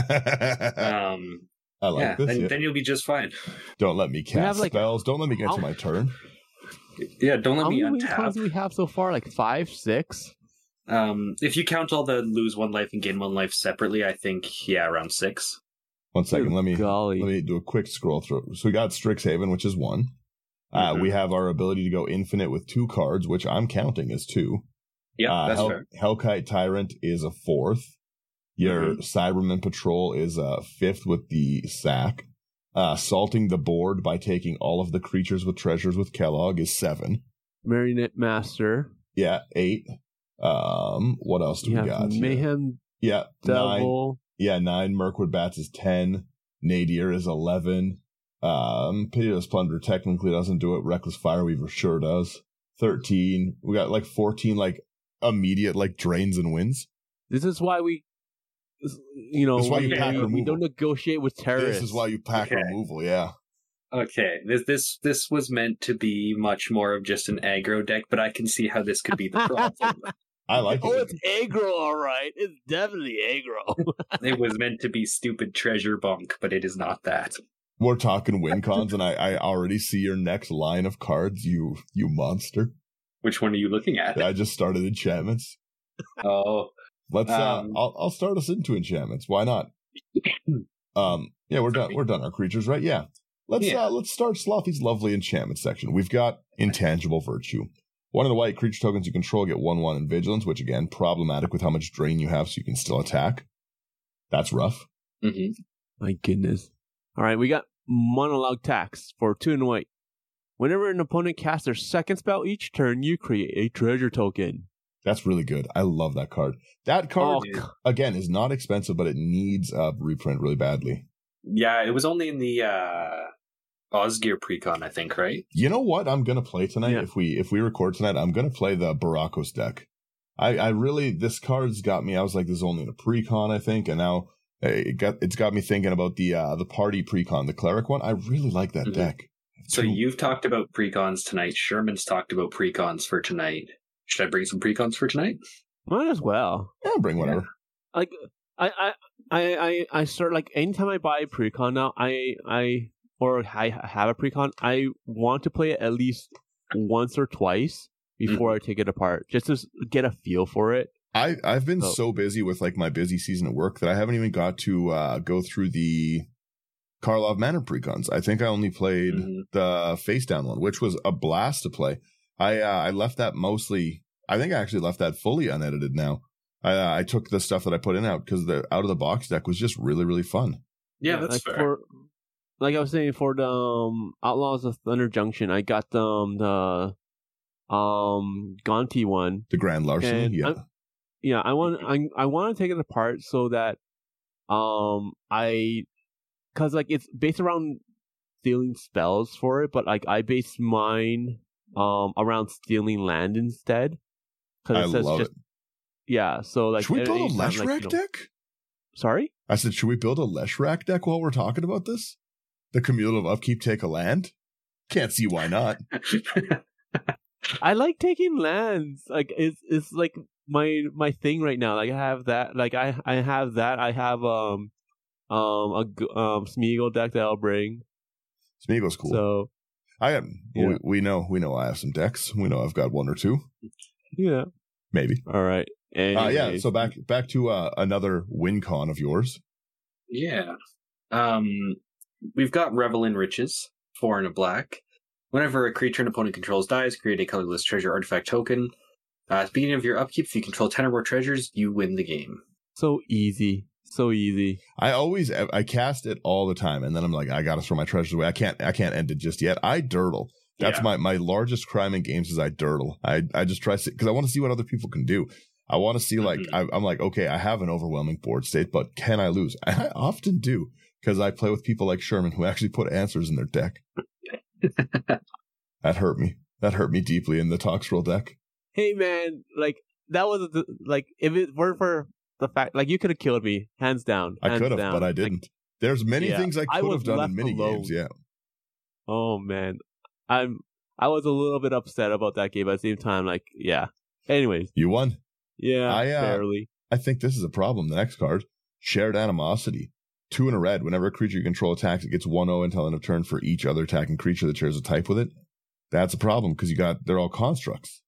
I like this. Then you'll be just fine. Don't let me cast like- spells. Don't let me get to my turn. Yeah, don't let How me many win cons do untap. we have so far? Like 5, 6? If you count all the lose 1 life and gain 1 life separately, I think, around 6. 1 second. Let me Golly. do a quick scroll through. So we got Strixhaven, which is 1. Mhm. We have our ability to go infinite with 2 cards, which I'm counting as 2. Yeah, that's fair. Hellkite Tyrant is a 4th. Your Cyberman Patrol is a 5th with the sack. Salting the board by taking all of the creatures with treasures with Kellogg is 7. Marionette Master. Yeah, 8. What else do You we have got? here? Mayhem Yeah, 9. Devil. Yeah, 9. Mirkwood Bats is 10. Nadir is 11. Pitiless Plunder technically doesn't do it. Reckless Fireweaver sure does. 13. We got like 14 like immediate like drains and wins. This is why we, This is why you pack we removal. don't negotiate with terrorists. This is why you pack Okay. removal, yeah. Okay, this was meant to be much more of just an aggro deck, but I can see how this could be the problem. I like Oh, it. it's aggro, all right. It's definitely aggro. It was meant to be stupid treasure bunk, but it is not that. We're talking win cons, and I already see your next line of cards, you monster. Which one are you looking at? I just started enchantments. Oh, Let's I'll start us into enchantments. Why not? Yeah, we're done. We're done our creatures, right? Yeah. Let's start Slothy's lovely enchantment section. We've got Intangible Virtue. 1 of the white creature tokens you control get 1/1 in vigilance, which again, problematic with how much drain you have so you can still attack. That's rough. mm-hmm. My goodness. All right, we got Monologue Tax for 2 and white. Whenever an opponent casts their second spell each turn, you create a treasure token. That's really good. I love that card. That card, Oh, again, is not expensive, but it needs a reprint really badly. Yeah, it was only in the Osgear precon, I think, right? You know what I'm gonna play tonight? Yeah. If we record tonight, I'm gonna play the Barakos deck. I really, this card's got me. I was like, this is only in a precon, I think, and now it's got me thinking about the party precon, the cleric one. I really like that Mhm. deck. So you've talked about precons tonight. Sherman's talked about precons for tonight. Should I bring some precons for tonight? might as well. Yeah, bring whatever. Like I start like anytime I buy a precon now, I or I have a precon, I want to play it at least once or twice before I take it apart, just to get a feel for it. I've been so busy with like my busy season at work that I haven't even got to go through the Karlov Manor precons. I think I only played the face down one, which was a blast to play. I left that mostly. I think I actually left that fully unedited now. I took the stuff that I put in out because the out of the box deck was just really, really fun. Yeah, that's fair. Like I was saying, for the Outlaws of Thunder Junction, I got the Gonti one, The Grand Larceny, yeah. I want to take it apart so that because like it's based around stealing spells for it, but like I base mine around stealing land instead. I love it. Yeah, so like, should we build a Leshrac deck? Sorry, I said, should we build a Leshrac deck while we're talking about this? The cumulative upkeep, take a land. Can't see why not. I like taking lands. Like it's like my thing right now. Like I have that. Like I have that. I have a Smeagol deck that I'll bring. Smeagol's cool. So we know I have some decks. We know I've got one or two. Yeah, maybe. All right. Yeah. So back to another win con of yours. Yeah. We've got Revel in Riches, 4 and a black. Whenever a creature an opponent controls dies, create a colorless treasure artifact token. At the beginning of your upkeep, if you control 10 or more treasures, you win the game. So easy. I cast it all the time, and then I'm like, I gotta throw my treasures away. I can't end it just yet. I dirtle. That's my largest crime in games is I dirtle. I just try to, because I want to see what other people can do. I want to see like I'm like, okay, I have an overwhelming board state, but can I lose? I often do, because I play with people like Sherman who actually put answers in their deck. That hurt me. That hurt me deeply in the Toxrill deck. Hey man, like that was like if it weren't for the fact, like you could have killed me hands down. I could have, but I didn't. Like, there's many things I could have done in mini games. Yeah. Oh man, I was a little bit upset about that game, but at the same time, like yeah. Anyways, you won. Yeah, barely. I think this is a problem. The next card, Shared Animosity. 2 and a red. Whenever a creature you control attacks, it gets 1/0 until end of turn for each other attacking creature that shares a type with it. That's a problem because they're all constructs.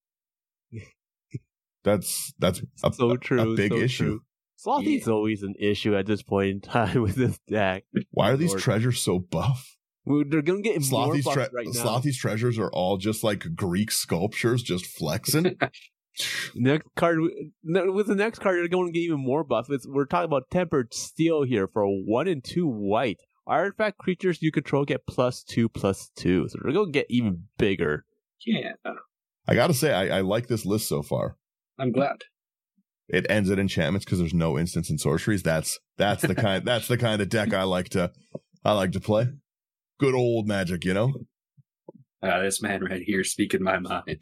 That's so true. A big issue. Slothy's always an issue at this point in time with this deck. Why are these treasures so buff? They're gonna get more buff right now. Slothy's treasures are all just like Greek sculptures, just flexing. Next card, with the next card, you're going to get even more buff. We're talking about Tempered Steel here for 1 and 2 white. Artifact creatures you control get +2/+2, so they're going to get even bigger. Yeah, I gotta say, I like this list so far. I'm glad. It ends at enchantments because there's no instants and sorceries. That's the kind of deck I like to play. Good old Magic, you know. This man right here speaking my mind.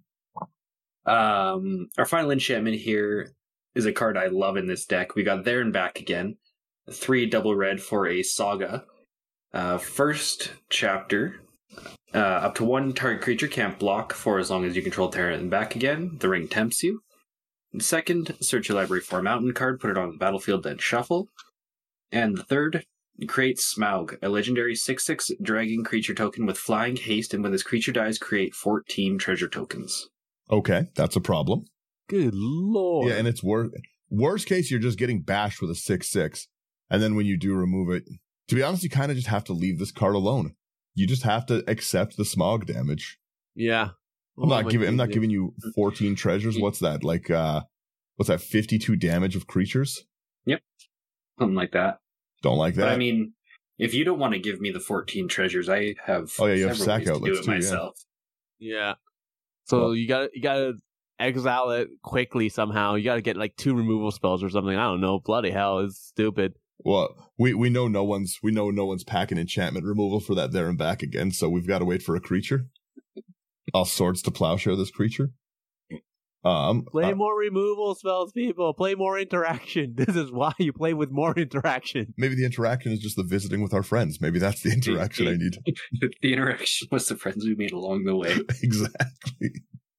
Our final enchantment here is a card I love in this deck. We got There and Back Again. 3 double red for a Saga. First chapter. Up to 1 target creature can't block for as long as you control There and Back Again. The ring tempts you. And second, search your library for a mountain card, put it on the battlefield, then shuffle. And the third, create Smaug, a legendary 6/6 dragon creature token with flying haste, and when this creature dies, create 14 treasure tokens. Okay, that's a problem. Good lord. Yeah, and it's worst case, you're just getting bashed with a 6/6. And then when you do remove it, to be honest, you kind of just have to leave this card alone. You just have to accept the Smaug damage. Yeah. I'm not giving you 14 treasures. What's that? Like what's that, 52 damage of creatures? Yep. Something like that. Don't like that. But I mean, if you don't want to give me the 14 treasures, I have you have sack ways outlets to do it myself. Yeah. So you gotta exile it quickly somehow. You gotta get like 2 removal spells or something. I don't know. Bloody hell, it's stupid. Well, we know no one's packing enchantment removal for that There and Back Again, so we've got to wait for a creature. All Swords to Plowshare this creature. Play more removal spells, people. Play more interaction. This is why you play with more interaction. Maybe the interaction is just the visiting with our friends. Maybe that's the interaction I need. The interaction was the friends we made along the way. Exactly.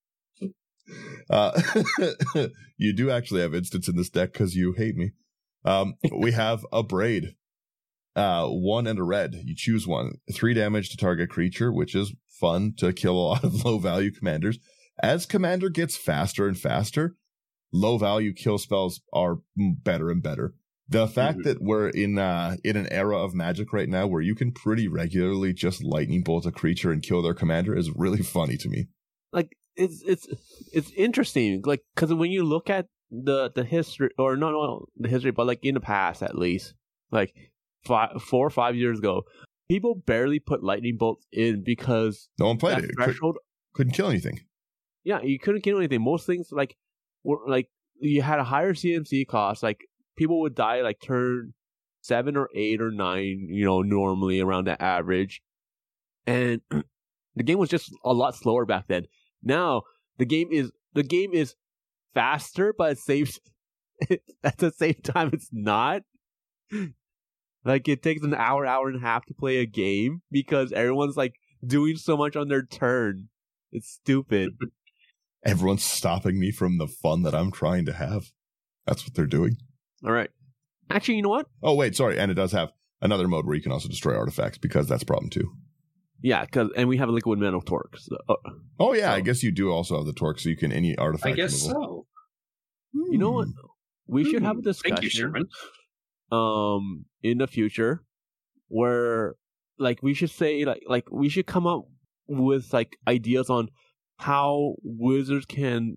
You do actually have instants in this deck because you hate me. We have a Braid. 1 and a red. You choose one. 3 damage to target creature, which is fun to kill a lot of low value commanders. As commander gets faster and faster, low value kill spells are better and better. The fact that we're in an era of Magic right now where you can pretty regularly just lightning bolt a creature and kill their commander is really funny to me. Like it's interesting, like, because when you look at the history, or not the history, but like in the past at least, like 4 or 5 years ago, people barely put lightning bolts in because no one played it. Threshold couldn't kill anything. Yeah, you couldn't kill anything. Most things were you had a higher CMC cost. Like, people would die like turn 7 or 8 or 9, normally around that average. And the game was just a lot slower back then. Now the game is faster, but at the same time it's not. Like, it takes an hour and a half to play a game because everyone's like doing so much on their turn. It's stupid. Everyone's stopping me from the fun that I'm trying to have. That's what they're doing. All right. Actually, you know what? Oh, wait, sorry. And it does have another mode where you can also destroy artifacts, because that's a problem too. Yeah, and we have a liquid metal torque. So, I guess you do also have the torque, so you can any artifact. I guess removal. so. You know what? We should have a discussion. Thank you, Sherman. In the future, where we should say we should come up with ideas on how wizards can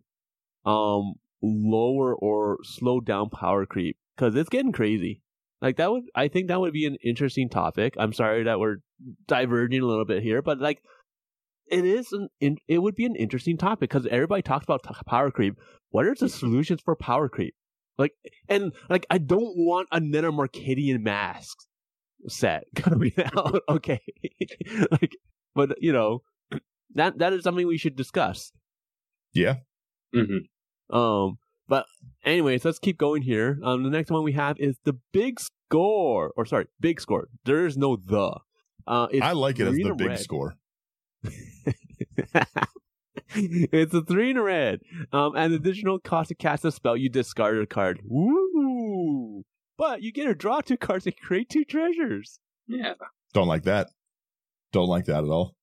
lower or slow down power creep, because it's getting crazy. I think that would be an interesting topic. I'm sorry that we're diverging a little bit here, but it would be an interesting topic because everybody talks about power creep. What are the solutions for power creep? I don't want another Mercadian Mask set coming out. Okay, but that is something we should discuss. Yeah. Mm-hmm. But anyways, let's keep going here. The next one we have is the big score. Or sorry, big score. There is no the. I like it as the big red. score. It's a 3 and a red. An additional cost to cast a spell, you discard a card. Woo! But you get to draw 2 cards and create 2 treasures. Yeah. Don't like that. Don't like that at all.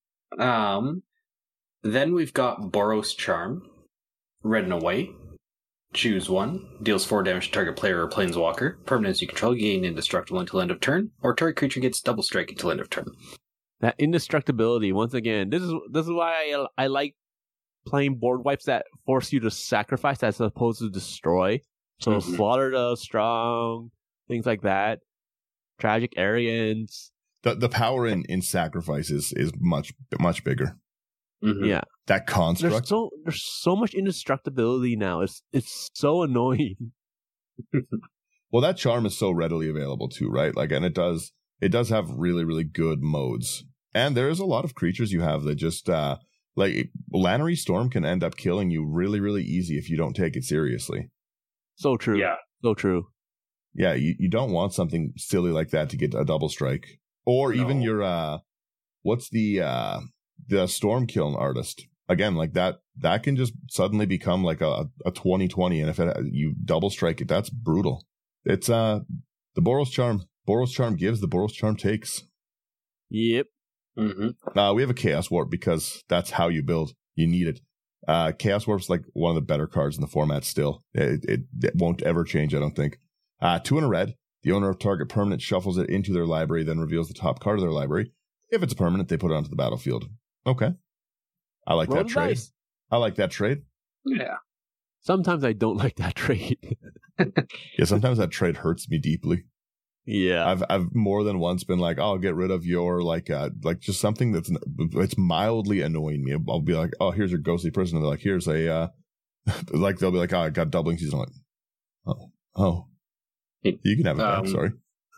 Then we've got Boros Charm. Red and a white. Choose one. Deals 4 damage to target player or planeswalker. Permanents you control gain indestructible until end of turn, or target creature gets double strike until end of turn. That indestructibility, once again, this is why I like playing board wipes that force you to sacrifice as opposed to destroy. So Slaughter the Strong, things like that. Tragic Arians. The power in sacrifice is much bigger. Mm-hmm. Yeah. That construct. There's so much indestructibility now. It's so annoying. Well, that charm is so readily available too, right? And it does have really, really good modes. And there is a lot of creatures you have that just Lannery Storm can end up killing you really, really easy if you don't take it seriously. So true. Yeah. So true. Yeah, you don't want something silly like that to get a double strike. Or even your what's the Stormkiln Artist? Again, that can just suddenly become like a 20/20, and if you double strike it, that's brutal. It's the Boros Charm. Boros Charm gives, the Boros Charm takes. Yep. Mm-hmm. We have a Chaos Warp because that's how you build. You need it. Chaos Warp's one of the better cards in the format still. It won't ever change, I don't think. 2 and a red. The owner of target permanent shuffles it into their library, then reveals the top card of their library. If it's a permanent, they put it onto the battlefield. Okay. I like that trade. Nice. I like that trade. Yeah. Sometimes I don't like that trade. Yeah, sometimes that trade hurts me deeply. Yeah. I've more than once been like, oh, I'll get rid of your just something it's mildly annoying me. I'll be like, oh, here's your ghostly person, and they're like, here's a they'll be like, oh, I got doubling season. I'm like, oh, you can have it back. Sorry.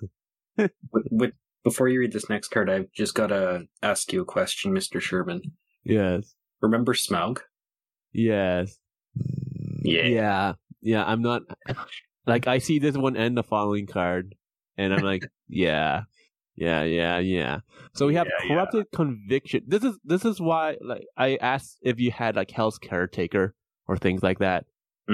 Before you read this next card, I've just got to ask you a question, Mr. Sherman. Yes. Remember Smaug? Yes. Yeah. Yeah. I'm not I see this one and the following card, and I'm like, yeah. So we have Corrupted Conviction. This is why I asked if you had Hell's Caretaker or things like that.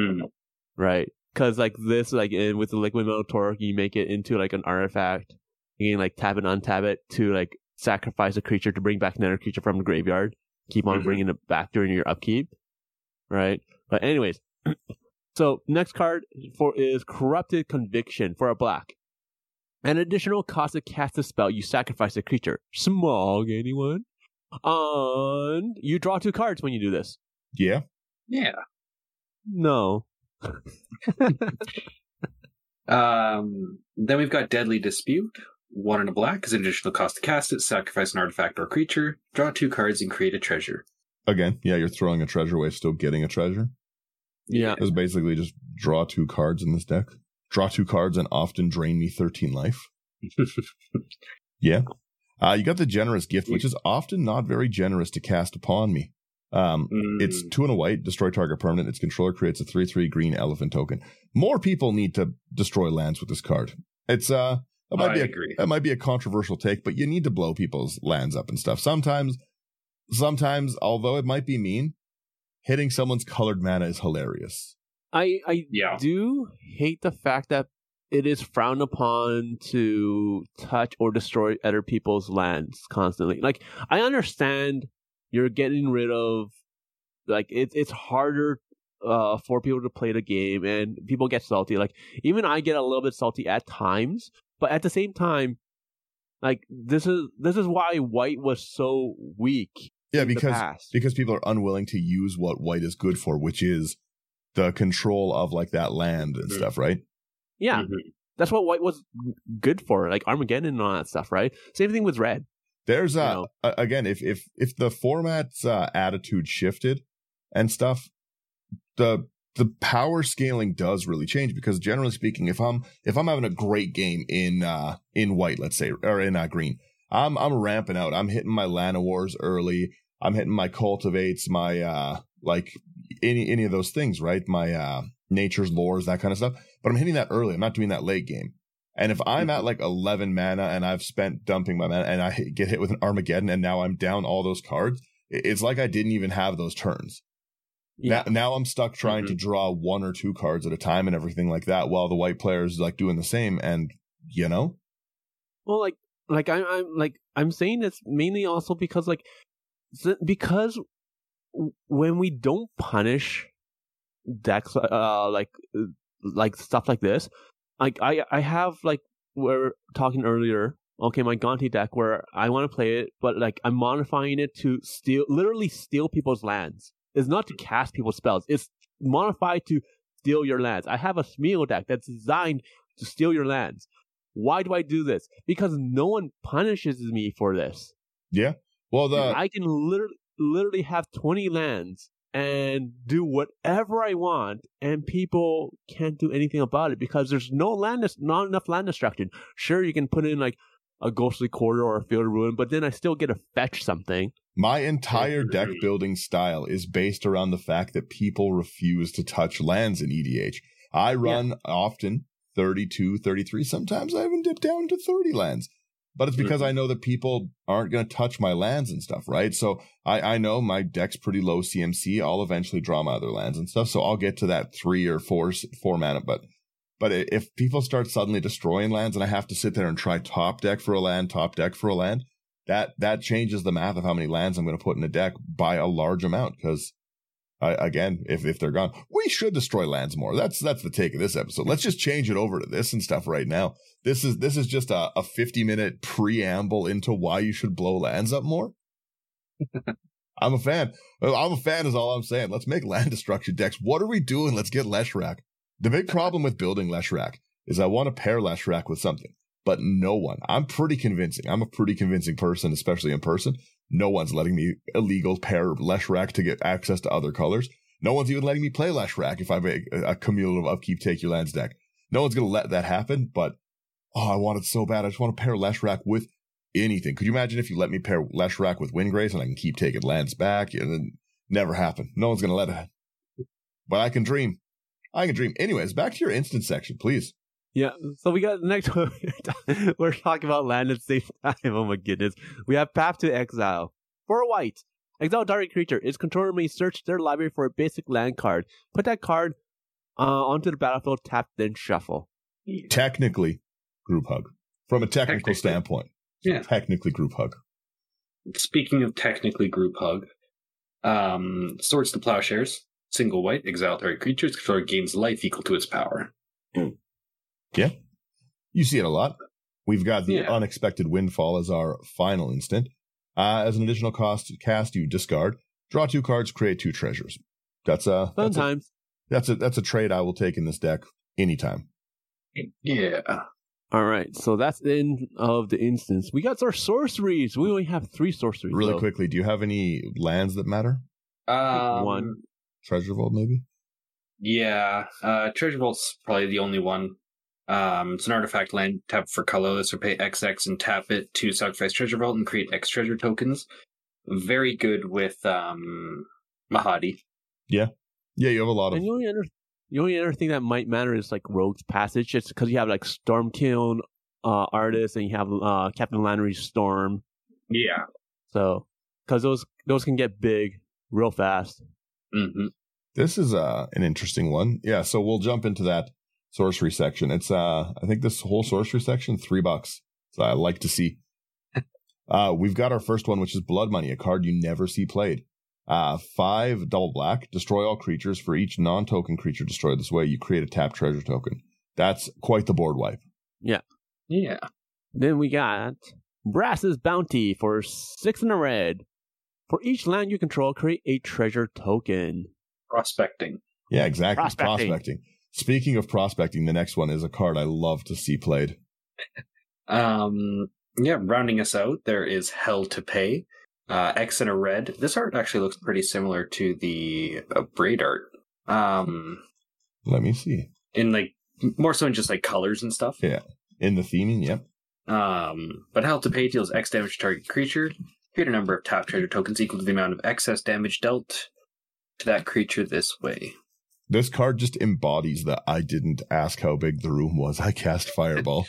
Right? Because this with the Liquid Metal Torque, you make it into an artifact. You can like tap it, untap it to like sacrifice a creature to bring back another creature from the graveyard. Keep on bringing it back during your upkeep, right? But anyways, so next card is Corrupted Conviction for a black. An additional cost to cast a spell, you sacrifice a creature. Smog, anyone? And you draw 2 cards when you do this. Yeah. Yeah. No. Then we've got Deadly Dispute. 1 and a black is an additional cost to cast it. Sacrifice an artifact or creature. Draw 2 cards and create a treasure. Again, yeah, you're throwing a treasure away, still getting a treasure. Yeah. It's basically just draw 2 cards in this deck. Draw 2 cards and often drain me 13 life. Yeah. You got the Generous Gift, which is often not very generous to cast upon me. It's 2 and a white, destroy target permanent. Its controller creates a 3/3 green elephant token. More people need to destroy lands with this card. It's I agree. That might be a controversial take, but you need to blow people's lands up and stuff. Sometimes, although it might be mean, hitting someone's colored mana is hilarious. I do hate the fact that it is frowned upon to touch or destroy other people's lands constantly. Like, I understand you're getting rid of, like, it's harder for people to play the game, and people get salty. Like, even I get a little bit salty at times, but at the same time, like, this is why white was so weak. Yeah, because people are unwilling to use what white is good for, which is the control of like that land and stuff, right? Yeah, that's what white was good for, like Armageddon and all that stuff, right? Same thing with red. There's again, if the format's attitude shifted and stuff, the power scaling does really change, because generally speaking, if I'm having a great game in white, let's say, or in green, I'm ramping out. I'm hitting my Lana Wars early. I'm hitting my Cultivates, my like any of those things, right? My Nature's Lores, that kind of stuff. But I'm hitting that early. I'm not doing that late game. And if I'm at like 11 mana and I've spent dumping my mana and I get hit with an Armageddon and now I'm down all those cards, it's like I didn't even have those turns. Yeah. Now I'm stuck trying to draw 1 or 2 cards at a time and everything like that, while the white players like doing the same. And well, I'm saying this mainly also because because when we don't punish decks like stuff like this, like I have, like, we're talking earlier, okay, my Gonti deck where I want to play it, but like I'm modifying it to literally steal people's lands. It's not to cast people's spells. It's modified to steal your lands. I have a Smeagol deck that's designed to steal your lands. Why do I do this? Because no one punishes me for this. Yeah. Well, I can literally have 20 lands and do whatever I want, and people can't do anything about it because there's not enough land destruction. Sure, you can put in like a Ghostly Corridor or a Field of Ruin, but then I still get to fetch something. My entire deck building style is based around the fact that people refuse to touch lands in EDH. I run often 32, 33. Sometimes I even dip down to 30 lands. But it's because I know that people aren't going to touch my lands and stuff, right? So I know my deck's pretty low CMC. I'll eventually draw my other lands and stuff. So I'll get to that 3 or 4 mana. But if people start suddenly destroying lands and I have to sit there and try top deck for a land, that changes the math of how many lands I'm going to put in a deck by a large amount. Because again, if they're gone, we should destroy lands more. That's the take of this episode. Let's just change it over to this and stuff right now. This is just a 50-minute preamble into why you should blow lands up more. I'm a fan. Is all I'm saying. Let's make land destruction decks. What are we doing? Let's get Leshrac. The big problem with building Leshrac is I want to pair Leshrac with something, but no one. I'm pretty convincing. I'm a pretty convincing person, especially in person. No one's letting me illegal pair Leshrac to get access to other colors. No one's even letting me play Leshrac if I make a cumulative upkeep take your lands deck. No one's going to let that happen, but I want it so bad. I just want to pair Leshrac with anything. Could you imagine if you let me pair Leshrac with Windgrace and I can keep taking lands back? And then never happen. No one's going to let it. But I can dream. Anyways, back to your instance section, please. Yeah, so we got next one. We're talking about land at the same time. Oh my goodness. We have Path to Exile. For a white, exile target creature. Its controller may search their library for a basic land card. Put that card onto the battlefield, tap, then shuffle. Technically, group hug. From a technical Technically. standpoint. Yeah. Technically group hug. Speaking of technically group hug, Swords to Plowshares, single white, exile target creatures, controller gains life equal to its power. Yeah. You see it a lot. We've got the Yeah. Unexpected Windfall as our final instant. As an additional cost to cast, you discard, draw 2 cards, create 2 treasures. That's a trade I will take in this deck anytime. Yeah. All right, so that's the end of the instance. We got our sorceries. We only have 3 sorceries. Really though. quickly, do you have any lands that matter? One. Treasure Vault, maybe? Yeah. Treasure Vault's probably the only one. It's an artifact land. Tap for colorless or pay XX and tap it to sacrifice Treasure Vault and create X treasure tokens. Very good with Mahadi. Yeah, you have a lot of... And the only other thing that might matter is like Rogue's Passage. It's because you have like Stormkiln Artist and you have Captain Lannery's Storm. Yeah. So, because those can get big real fast. Mm-hmm. This is an interesting one. Yeah, so we'll jump into that sorcery section. It's I think this whole sorcery section, $3. So I like to see. We've got our first one, which is Blood Money, a card you never see played. 5 double black, destroy all creatures. For each non-token creature destroyed this way, you create a tap treasure token. That's quite the board wipe. Yeah. Then we got Brass's Bounty for 6 in a red. For each land you control, create a treasure token. Prospecting. Yeah, exactly. Prospecting. Speaking of prospecting, the next one is a card I love to see played. Rounding us out, there is Hell to Pay. X in a red. This art actually looks pretty similar to the Braid art. Let me see. In like more so in just like colors and stuff. Yeah. In the theming, yep. But Hell to Pay deals X damage to target creature. Create a number of tap treasure tokens equal to the amount of excess damage dealt to that creature this way. This card just embodies the I didn't ask how big the room was. I cast Fireball.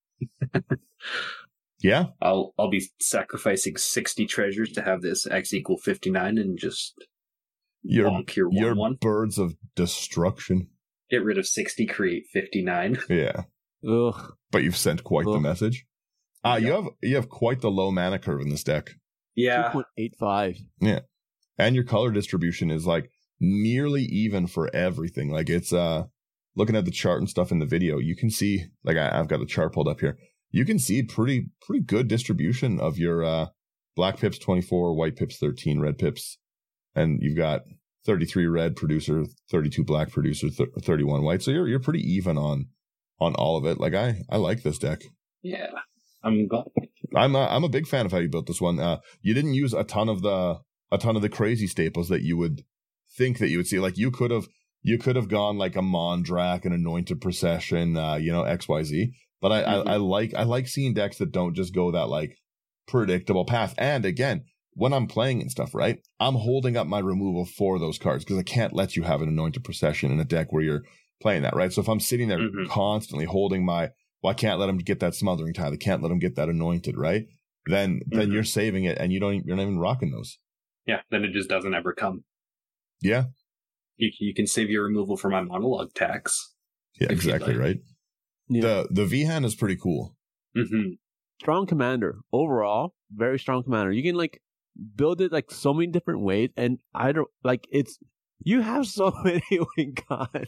Yeah. I'll be sacrificing 60 treasures to have this X equal 59 and just bonk your 1/1. Birds of destruction. Get rid of 60, create 59. Yeah. Ugh. But you've sent quite the message. You have quite the low mana curve in this deck. Yeah. 2.85. Yeah. And your color distribution is like nearly even for everything. Like it's looking at the chart and stuff in the video, you can see, like I've got the chart pulled up here. You can see pretty good distribution of your black pips 24, white pips 13, red pips, and you've got 33 red producer, 32 black producer, 31 white. So you're pretty even on all of it. Like I like this deck. Yeah. I'm a big fan of how you built this one. You didn't use a ton of the crazy staples that you would think that you would see. Like you could have gone like a Mondrak, an Anointed Procession, XYZ. But I like seeing decks that don't just go that like predictable path. And again, when I'm playing and stuff, right, I'm holding up my removal for those cards because I can't let you have an Anointed Procession in a deck where you're playing that, right? So if I'm sitting there constantly holding I can't let him get that Smothering Tithe, I can't let him get that Anointed, right? Then you're saving it and you're not even rocking those. Yeah, then it just doesn't ever come. Yeah. You can save your removal for my monologue tax. Yeah, exactly, right? Yeah. The V-hand is pretty cool. Mm-hmm. Strong commander. Overall, very strong commander. You can like build it like so many different ways, and you have so many win cons.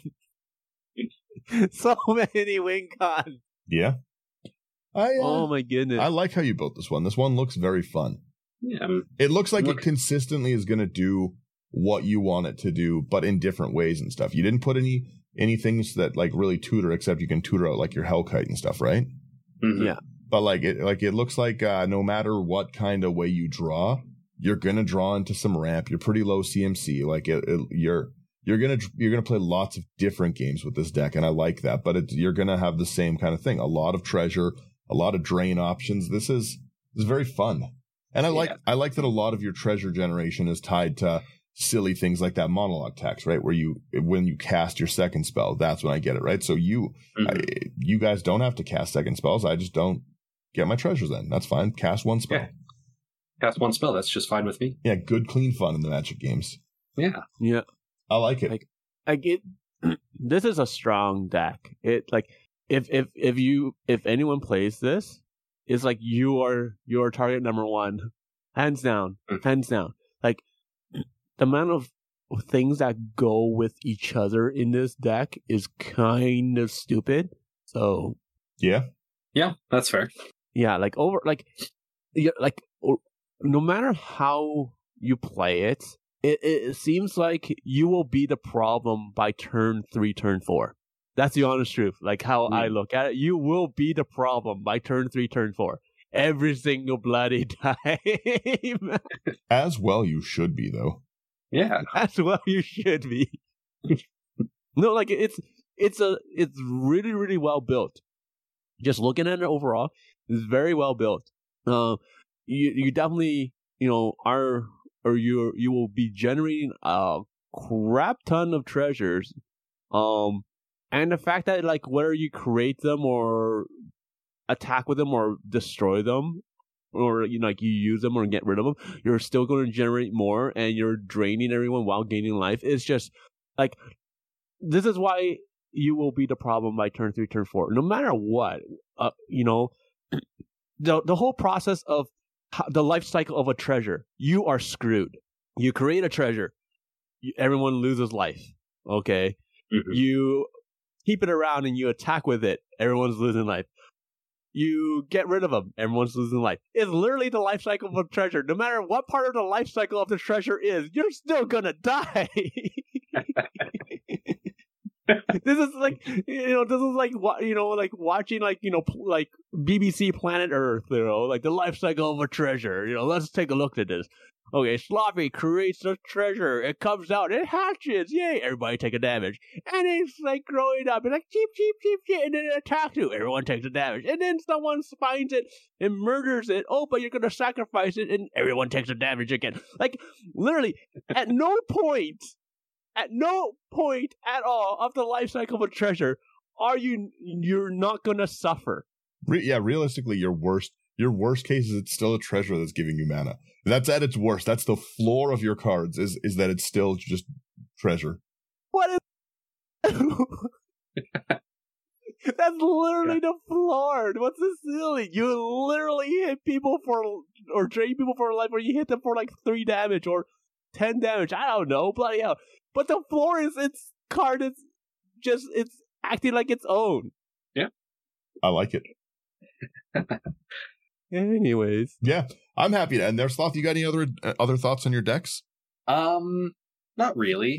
So many win cons. Yeah. Oh my goodness. I like how you built this one. This one looks very fun. Yeah. It looks like it consistently is going to do what you want it to do, but in different ways and stuff. You didn't put any things that like really tutor, except you can tutor out like your Hellkite and stuff, right? Mm-hmm. Yeah. But it looks like no matter what kind of way you draw, you're gonna draw into some ramp. You're pretty low CMC. Like you're gonna play lots of different games with this deck, and I like that. But you're gonna have the same kind of thing. A lot of treasure, a lot of drain options. This is very fun, and I like that a lot of your treasure generation is tied to silly things like that monologue tax, right? Where when you cast your second spell, that's when I get it, right? So you guys don't have to cast second spells. I just don't get my treasures in. That's fine. Cast one spell. Yeah. Cast one spell. That's just fine with me. Yeah, good, clean fun in the Magic games. Yeah. Yeah. I like it. This is a strong deck. It like if anyone plays this, it's like you're target number one, hands down. Like the amount of things that go with each other in this deck is kind of stupid. So Yeah. Yeah, that's fair. yeah, no matter how you play it, it seems like you will be the problem by turn 3, turn 4. That's the honest truth. Like how I look at it, you will be the problem by turn 3, turn 4. Every single bloody time. As well, you should be though. Yeah. That's what you should be. No, like it's really, really well built. Just looking at it overall, it's very well built. You definitely, you will be generating a crap ton of treasures. And the fact that like whether you create them or attack with them or destroy them, or you use them or get rid of them, you're still going to generate more, and you're draining everyone while gaining life. It's just like this is why you will be the problem by turn 3, turn 4, no matter what. The whole process of the life cycle of a treasure, you are screwed. You create a treasure, everyone loses life. Okay, you keep it around and you attack with it, everyone's losing life. You get rid of them, everyone's losing life. It's literally the life cycle of a treasure. No matter what part of the life cycle of the treasure is, you're still gonna die. This is like, like watching like BBC Planet Earth, like the life cycle of a treasure. Let's take a look at this. Okay, Sloppy creates the treasure. It comes out. It hatches. Yay! Everybody take a damage. And it's like growing up. It's like cheep, and then it attacks you. Everyone takes a damage. And then someone finds it and murders it. Oh, but you're going to sacrifice it, and everyone takes a damage again. Like, literally, at no point at all of the life cycle of a treasure you're not going to suffer. Realistically, your worst case is it's still a treasure that's giving you mana. That's at its worst. That's the floor of your cards, is that it's still just treasure. What is that's literally the floor. What's the ceiling? You literally hit people or drain people for life, or you hit them for like 3 damage or 10 damage. I don't know, bloody hell. But the floor is its card is just it's acting like its own. Yeah. I like it. Anyways. Yeah. I'm happy to end there. Sloth, you got any other thoughts on your decks? Not really.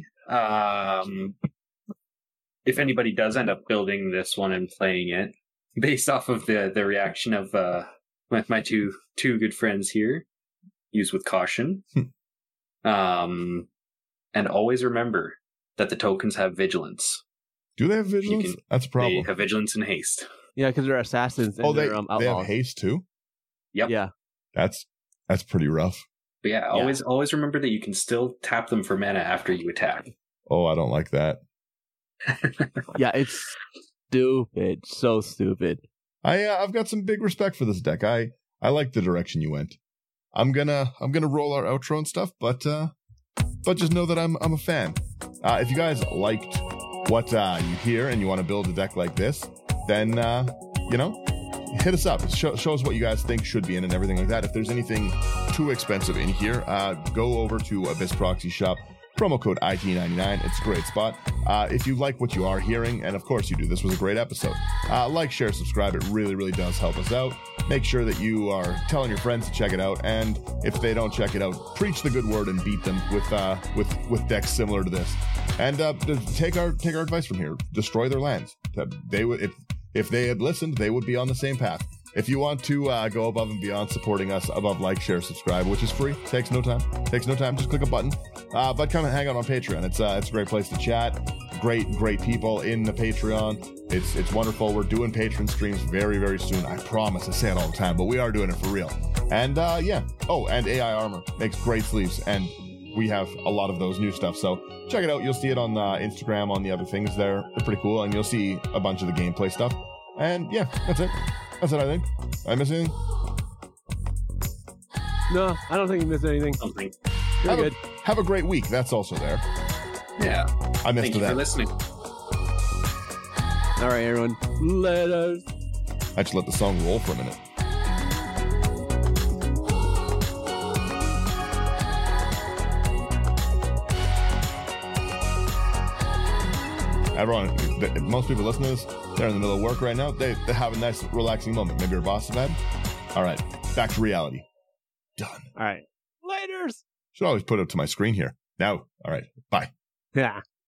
If anybody does end up building this one and playing it, based off of the reaction of my two good friends here, use with caution. And always remember that the tokens have vigilance. Do they have vigilance? That's a problem. They have vigilance and haste. Yeah, because they're assassins. And they outlaws. They have haste too? Yep. Yeah. That's pretty rough. But yeah, always remember that you can still tap them for mana after you attack. Oh, I don't like that. Yeah, it's stupid. So stupid. I've got some big respect for this deck. I like the direction you went. I'm gonna roll our outro and stuff, but just know that I'm a fan. If you guys liked what you hear and you want to build a deck like this, then hit us up. Show us what you guys think should be in and everything like that. If there's anything too expensive in here, go over to Abyss Proxy Shop. Promo code IT99. It's a great spot. If you like what you are hearing, and of course you do, this was a great episode. Like, share, subscribe. It really, really does help us out. Make sure that you are telling your friends to check it out. And if they don't check it out, preach the good word and beat them with decks similar to this. And take our advice from here. Destroy their lands. They would, if they had listened, they would be on the same path. If you want to go above and beyond supporting us, above like, share, subscribe, which is free, takes no time. Just click a button. But come and hang out on Patreon. It's a great place to chat. Great people in the Patreon. It's wonderful. We're doing Patreon streams very, very soon. I promise. I say it all the time, but we are doing it for real. And yeah. Oh, and AI Armor makes great sleeves, and we have a lot of those new stuff. So check it out. You'll see it on Instagram, on the other things there. They're pretty cool, and you'll see a bunch of the gameplay stuff. And yeah, that's it. That's it, I think. Did I miss anything? No, I don't think you missed anything. You're good. Have a great week. That's also there. Yeah. I missed that. Thank you for listening. All right, everyone. Let us. I just let the song roll for a minute. most people listening to this, they're in the middle of work right now. They have a nice, relaxing moment. Maybe your boss is mad. All right, back to reality. Done. All right. Laters. Should always put it up to my screen here. Now, all right, bye. Yeah.